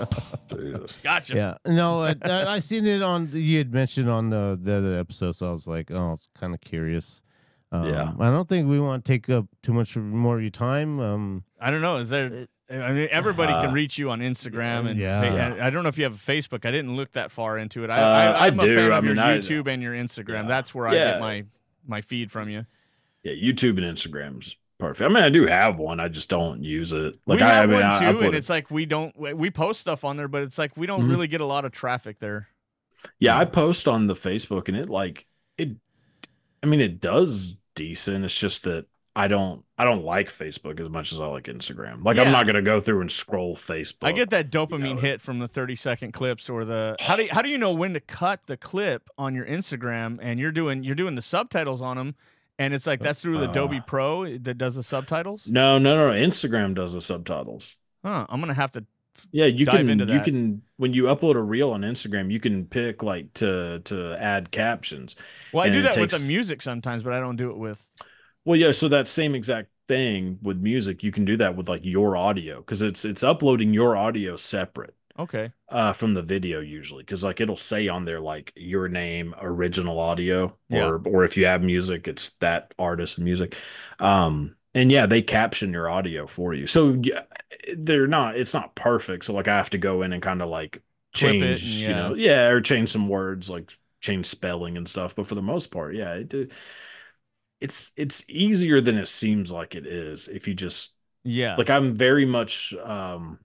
Jesus. gotcha. Yeah, no, I, I, I seen it on. You had mentioned on the the other episode, so I was like, oh, it's kind of curious. Um, Yeah. I don't think we want to take up too much more of your time. Um, I don't know. Is there? I mean, everybody Uh, can reach you on Instagram, and Yeah. fa- I don't know if you have a Facebook. I didn't look that far into it. I, Uh, I, I'm I a do. fan I of your mean, I- YouTube and your Instagram. Yeah. That's where I Yeah. get my my feed from you. Yeah, YouTube and Instagram's perfect. I mean, I do have one. I just don't use it. Like we I, have I mean, one I, too, I put and it- it's like we don't we we post stuff on there, but it's like we don't Mhm. really get a lot of traffic there. yeah, I post on the Facebook, and it like it. I mean, it does decent. It's just that I don't. I don't like Facebook as much as I like Instagram. Like Yeah. I'm not gonna go through and scroll Facebook. I get that dopamine know. hit from the thirty second clips or the how do you, how do you know when to cut the clip on your Instagram, and you're doing you're doing the subtitles on them, and it's like that's through the Uh, Adobe Pro that does the subtitles. No, no, no. Instagram does the subtitles. Huh? I'm gonna have to. Yeah, you Dive can into you that. can when you upload a reel on Instagram, you can pick like to to add captions. Well, I And do it that with takes- the music sometimes, but I don't do it with. Well, yeah, so that same exact thing with music, you can do that with like your audio because it's it's uploading your audio separate Okay. uh from the video usually because like it'll say on there like your name, original audio, Yeah. or or if you have music, it's that artist's music. Um and yeah, they caption your audio for you. So yeah, they're not it's not perfect. So like I have to go in and kind of like Clip it change, and, you yeah. know, yeah, or change some words, like change spelling and stuff. But for the most part, yeah, it, it's it's easier than it seems like it is if you just Yeah. like I'm very much um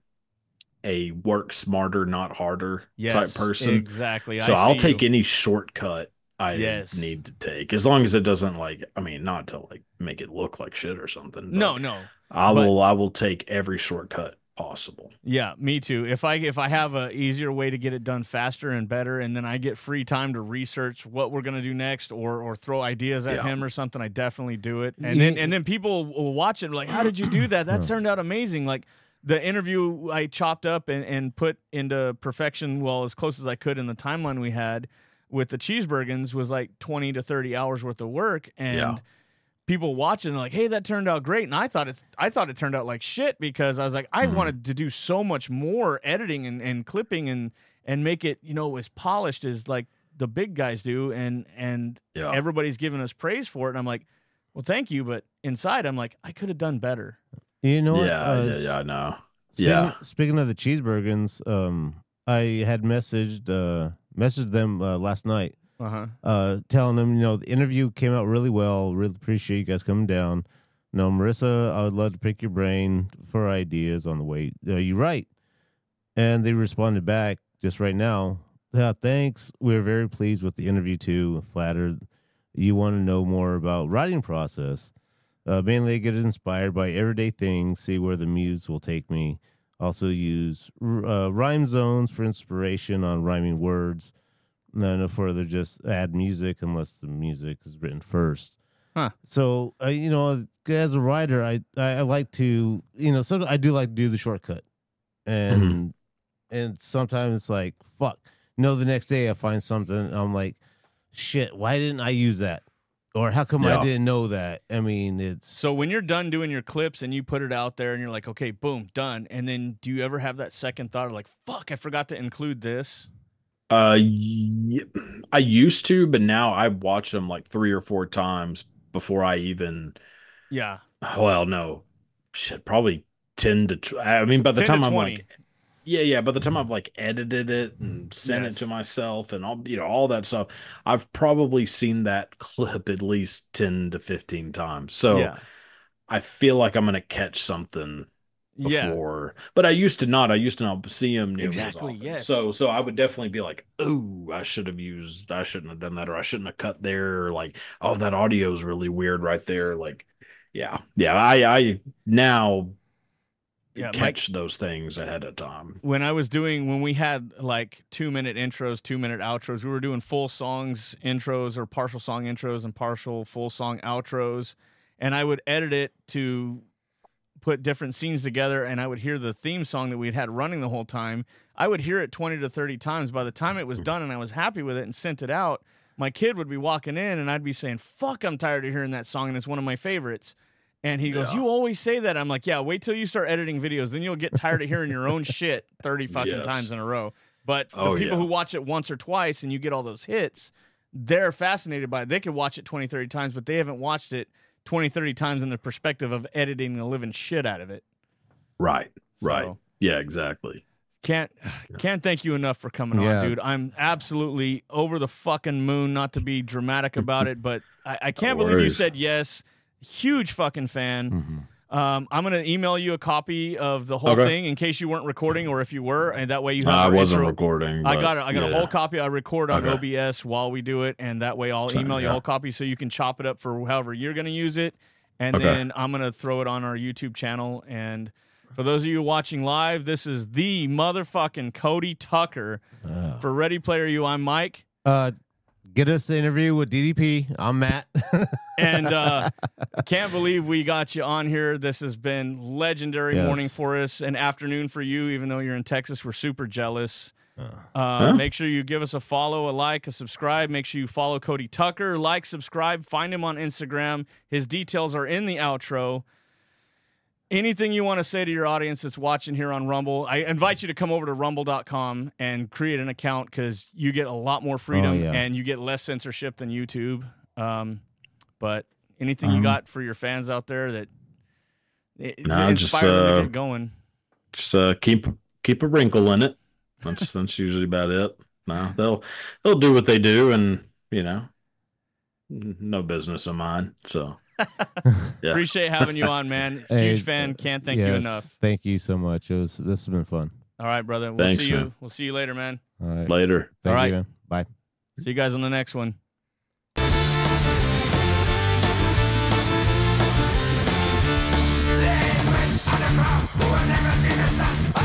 a work smarter, not harder yes, type person. Exactly. So I I'll see take you. any shortcut I Yes. need to take, as long as it doesn't like I mean not to like make it look like shit or something. but No, no. I but- will I will take every shortcut possible. Yeah, me too. If I if I have a easier way to get it done faster and better, and then I get free time to research what we're gonna do next, or or throw ideas at Yeah. him or something, I definitely do it. And then and then people will watch it like, how did you do that? That turned out amazing. Like the interview I chopped up and, and put into perfection, well, as close as I could in the timeline we had with the Cheeseburgers was like twenty to thirty hours worth of work, and. Yeah. People watching are like, hey, that turned out great, and I thought it's I thought it turned out like shit because I was like, I Mhm. wanted to do so much more editing and, and clipping and and make it, you know, as polished as like the big guys do, and and Yeah. everybody's giving us praise for it, and I'm like, well, thank you, but inside I'm like, I could have done better. You know what? yeah, Uh, yeah, yeah, I know. Speaking, Yeah. Speaking of the cheeseburgers, um, I had messaged uh, messaged them uh, last night, Uh huh. uh, telling them, you know, the interview came out really well. Really appreciate you guys coming down. You know, Marissa, I would love to pick your brain for ideas on the way. Uh, you're right. And they responded back just right now. Yeah, thanks. We're very pleased with the interview too. Flattered. You want to know more about writing process. Uh, mainly, I get inspired by everyday things. See where the muse will take me. Also, use uh, rhyme zones for inspiration on rhyming words. No, no further, just add music unless the music is written first. Huh. So, uh, you know, as a writer, I, I, I like to, you know, so I do like to do the shortcut. And and sometimes it's like, fuck. No, the next day I find something, and I'm like, shit, why didn't I use that? Or how come Yeah. I didn't know that? I mean, it's So when you're done doing your clips and you put it out there and you're like, okay, boom, done. And then do you ever have that second thought of like, fuck, I forgot to include this? Uh, y- I used to, but now I watch them like three or four times before I even. Yeah. Well, no, shit, probably ten to. Tw- I mean, by the ten time to I'm twenty. like, yeah, yeah, by the time I've like edited it and sent Yes. it to myself and all, you know, all that stuff, I've probably seen that clip at least ten to fifteen times. So yeah. I feel like I'm gonna catch something Yeah. before, but I used to not. I used to not see them nearly Exactly, as often. yes. So, so I would definitely be like, "Oh, I should have used. I shouldn't have done that, or I shouldn't have cut there. Or like, oh, that audio is really weird right there. Like, yeah, yeah. I, I now Yeah, Mike- catch those things ahead of time. When I was doing, when we had like two minute intros, two minute outros, we were doing full songs intros or partial song intros and partial full song outros. And I would edit it to put different scenes together, and I would hear the theme song that we'd had running the whole time. I would hear it twenty to thirty times. By the time it was done and I was happy with it and sent it out, my kid would be walking in and I'd be saying, fuck, I'm tired of hearing that song and it's one of my favorites. And he goes, Yeah. you always say that. I'm like, yeah, wait till you start editing videos. Then you'll get tired of hearing your own shit thirty fucking Yes. times in a row. But the Oh, people yeah. who watch it once or twice and you get all those hits, they're fascinated by it. They could watch it twenty, thirty times, but they haven't watched it twenty, thirty times in the perspective of editing the living shit out of it. Right. So, Right. Yeah, exactly. Can't can't thank you enough for coming Yeah. on, dude. I'm absolutely over the fucking moon. Not to be dramatic about it, but I, I can't No believe you worries. said yes. Huge fucking fan. Mhm. Um, I'm gonna email you a copy of the whole Okay. thing in case you weren't recording, or if you were, and that way you have. I our wasn't intro- recording. I but got a, I got yeah. a whole copy. I record on Okay. O B S while we do it, and that way I'll So, email you a yeah. whole copy so you can chop it up for however you're gonna use it, and Okay. then I'm gonna throw it on our YouTube channel. And for those of you watching live, this is the motherfucking Cody Tucker Uh, for Ready Player U. I'm Mike, uh, get us an interview with D D P. I'm Matt. and uh, can't believe we got you on here. This has been legendary Yes. morning for us, an afternoon for you. Even though you're in Texas, we're super jealous. Uh, Huh? Make sure you give us a follow, a like, a subscribe. Make sure you follow Cody Tucker. Like, subscribe. Find him on Instagram. His details are in the outro. Anything you want to say to your audience that's watching here on Rumble, I invite you to come over to rumble dot com and create an account because you get a lot more freedom Oh, yeah. and you get less censorship than YouTube. Um, but anything you Um, got for your fans out there that it, Nah, inspire just, them uh, to get going? Just uh, keep keep a wrinkle in it. That's that's usually about it. No, they'll they'll do what they do, and you know, n- no business of mine. So yeah. Appreciate having you on, man. Hey, Huge fan. Can't thank you yes, enough. Thank you so much. It was this has been fun. All right, brother. We'll Thanks, see you. man. We'll see you later, man. All right. Later. Thank All right. you, man. Bye. See you guys on the next one. Who have never seen the sun?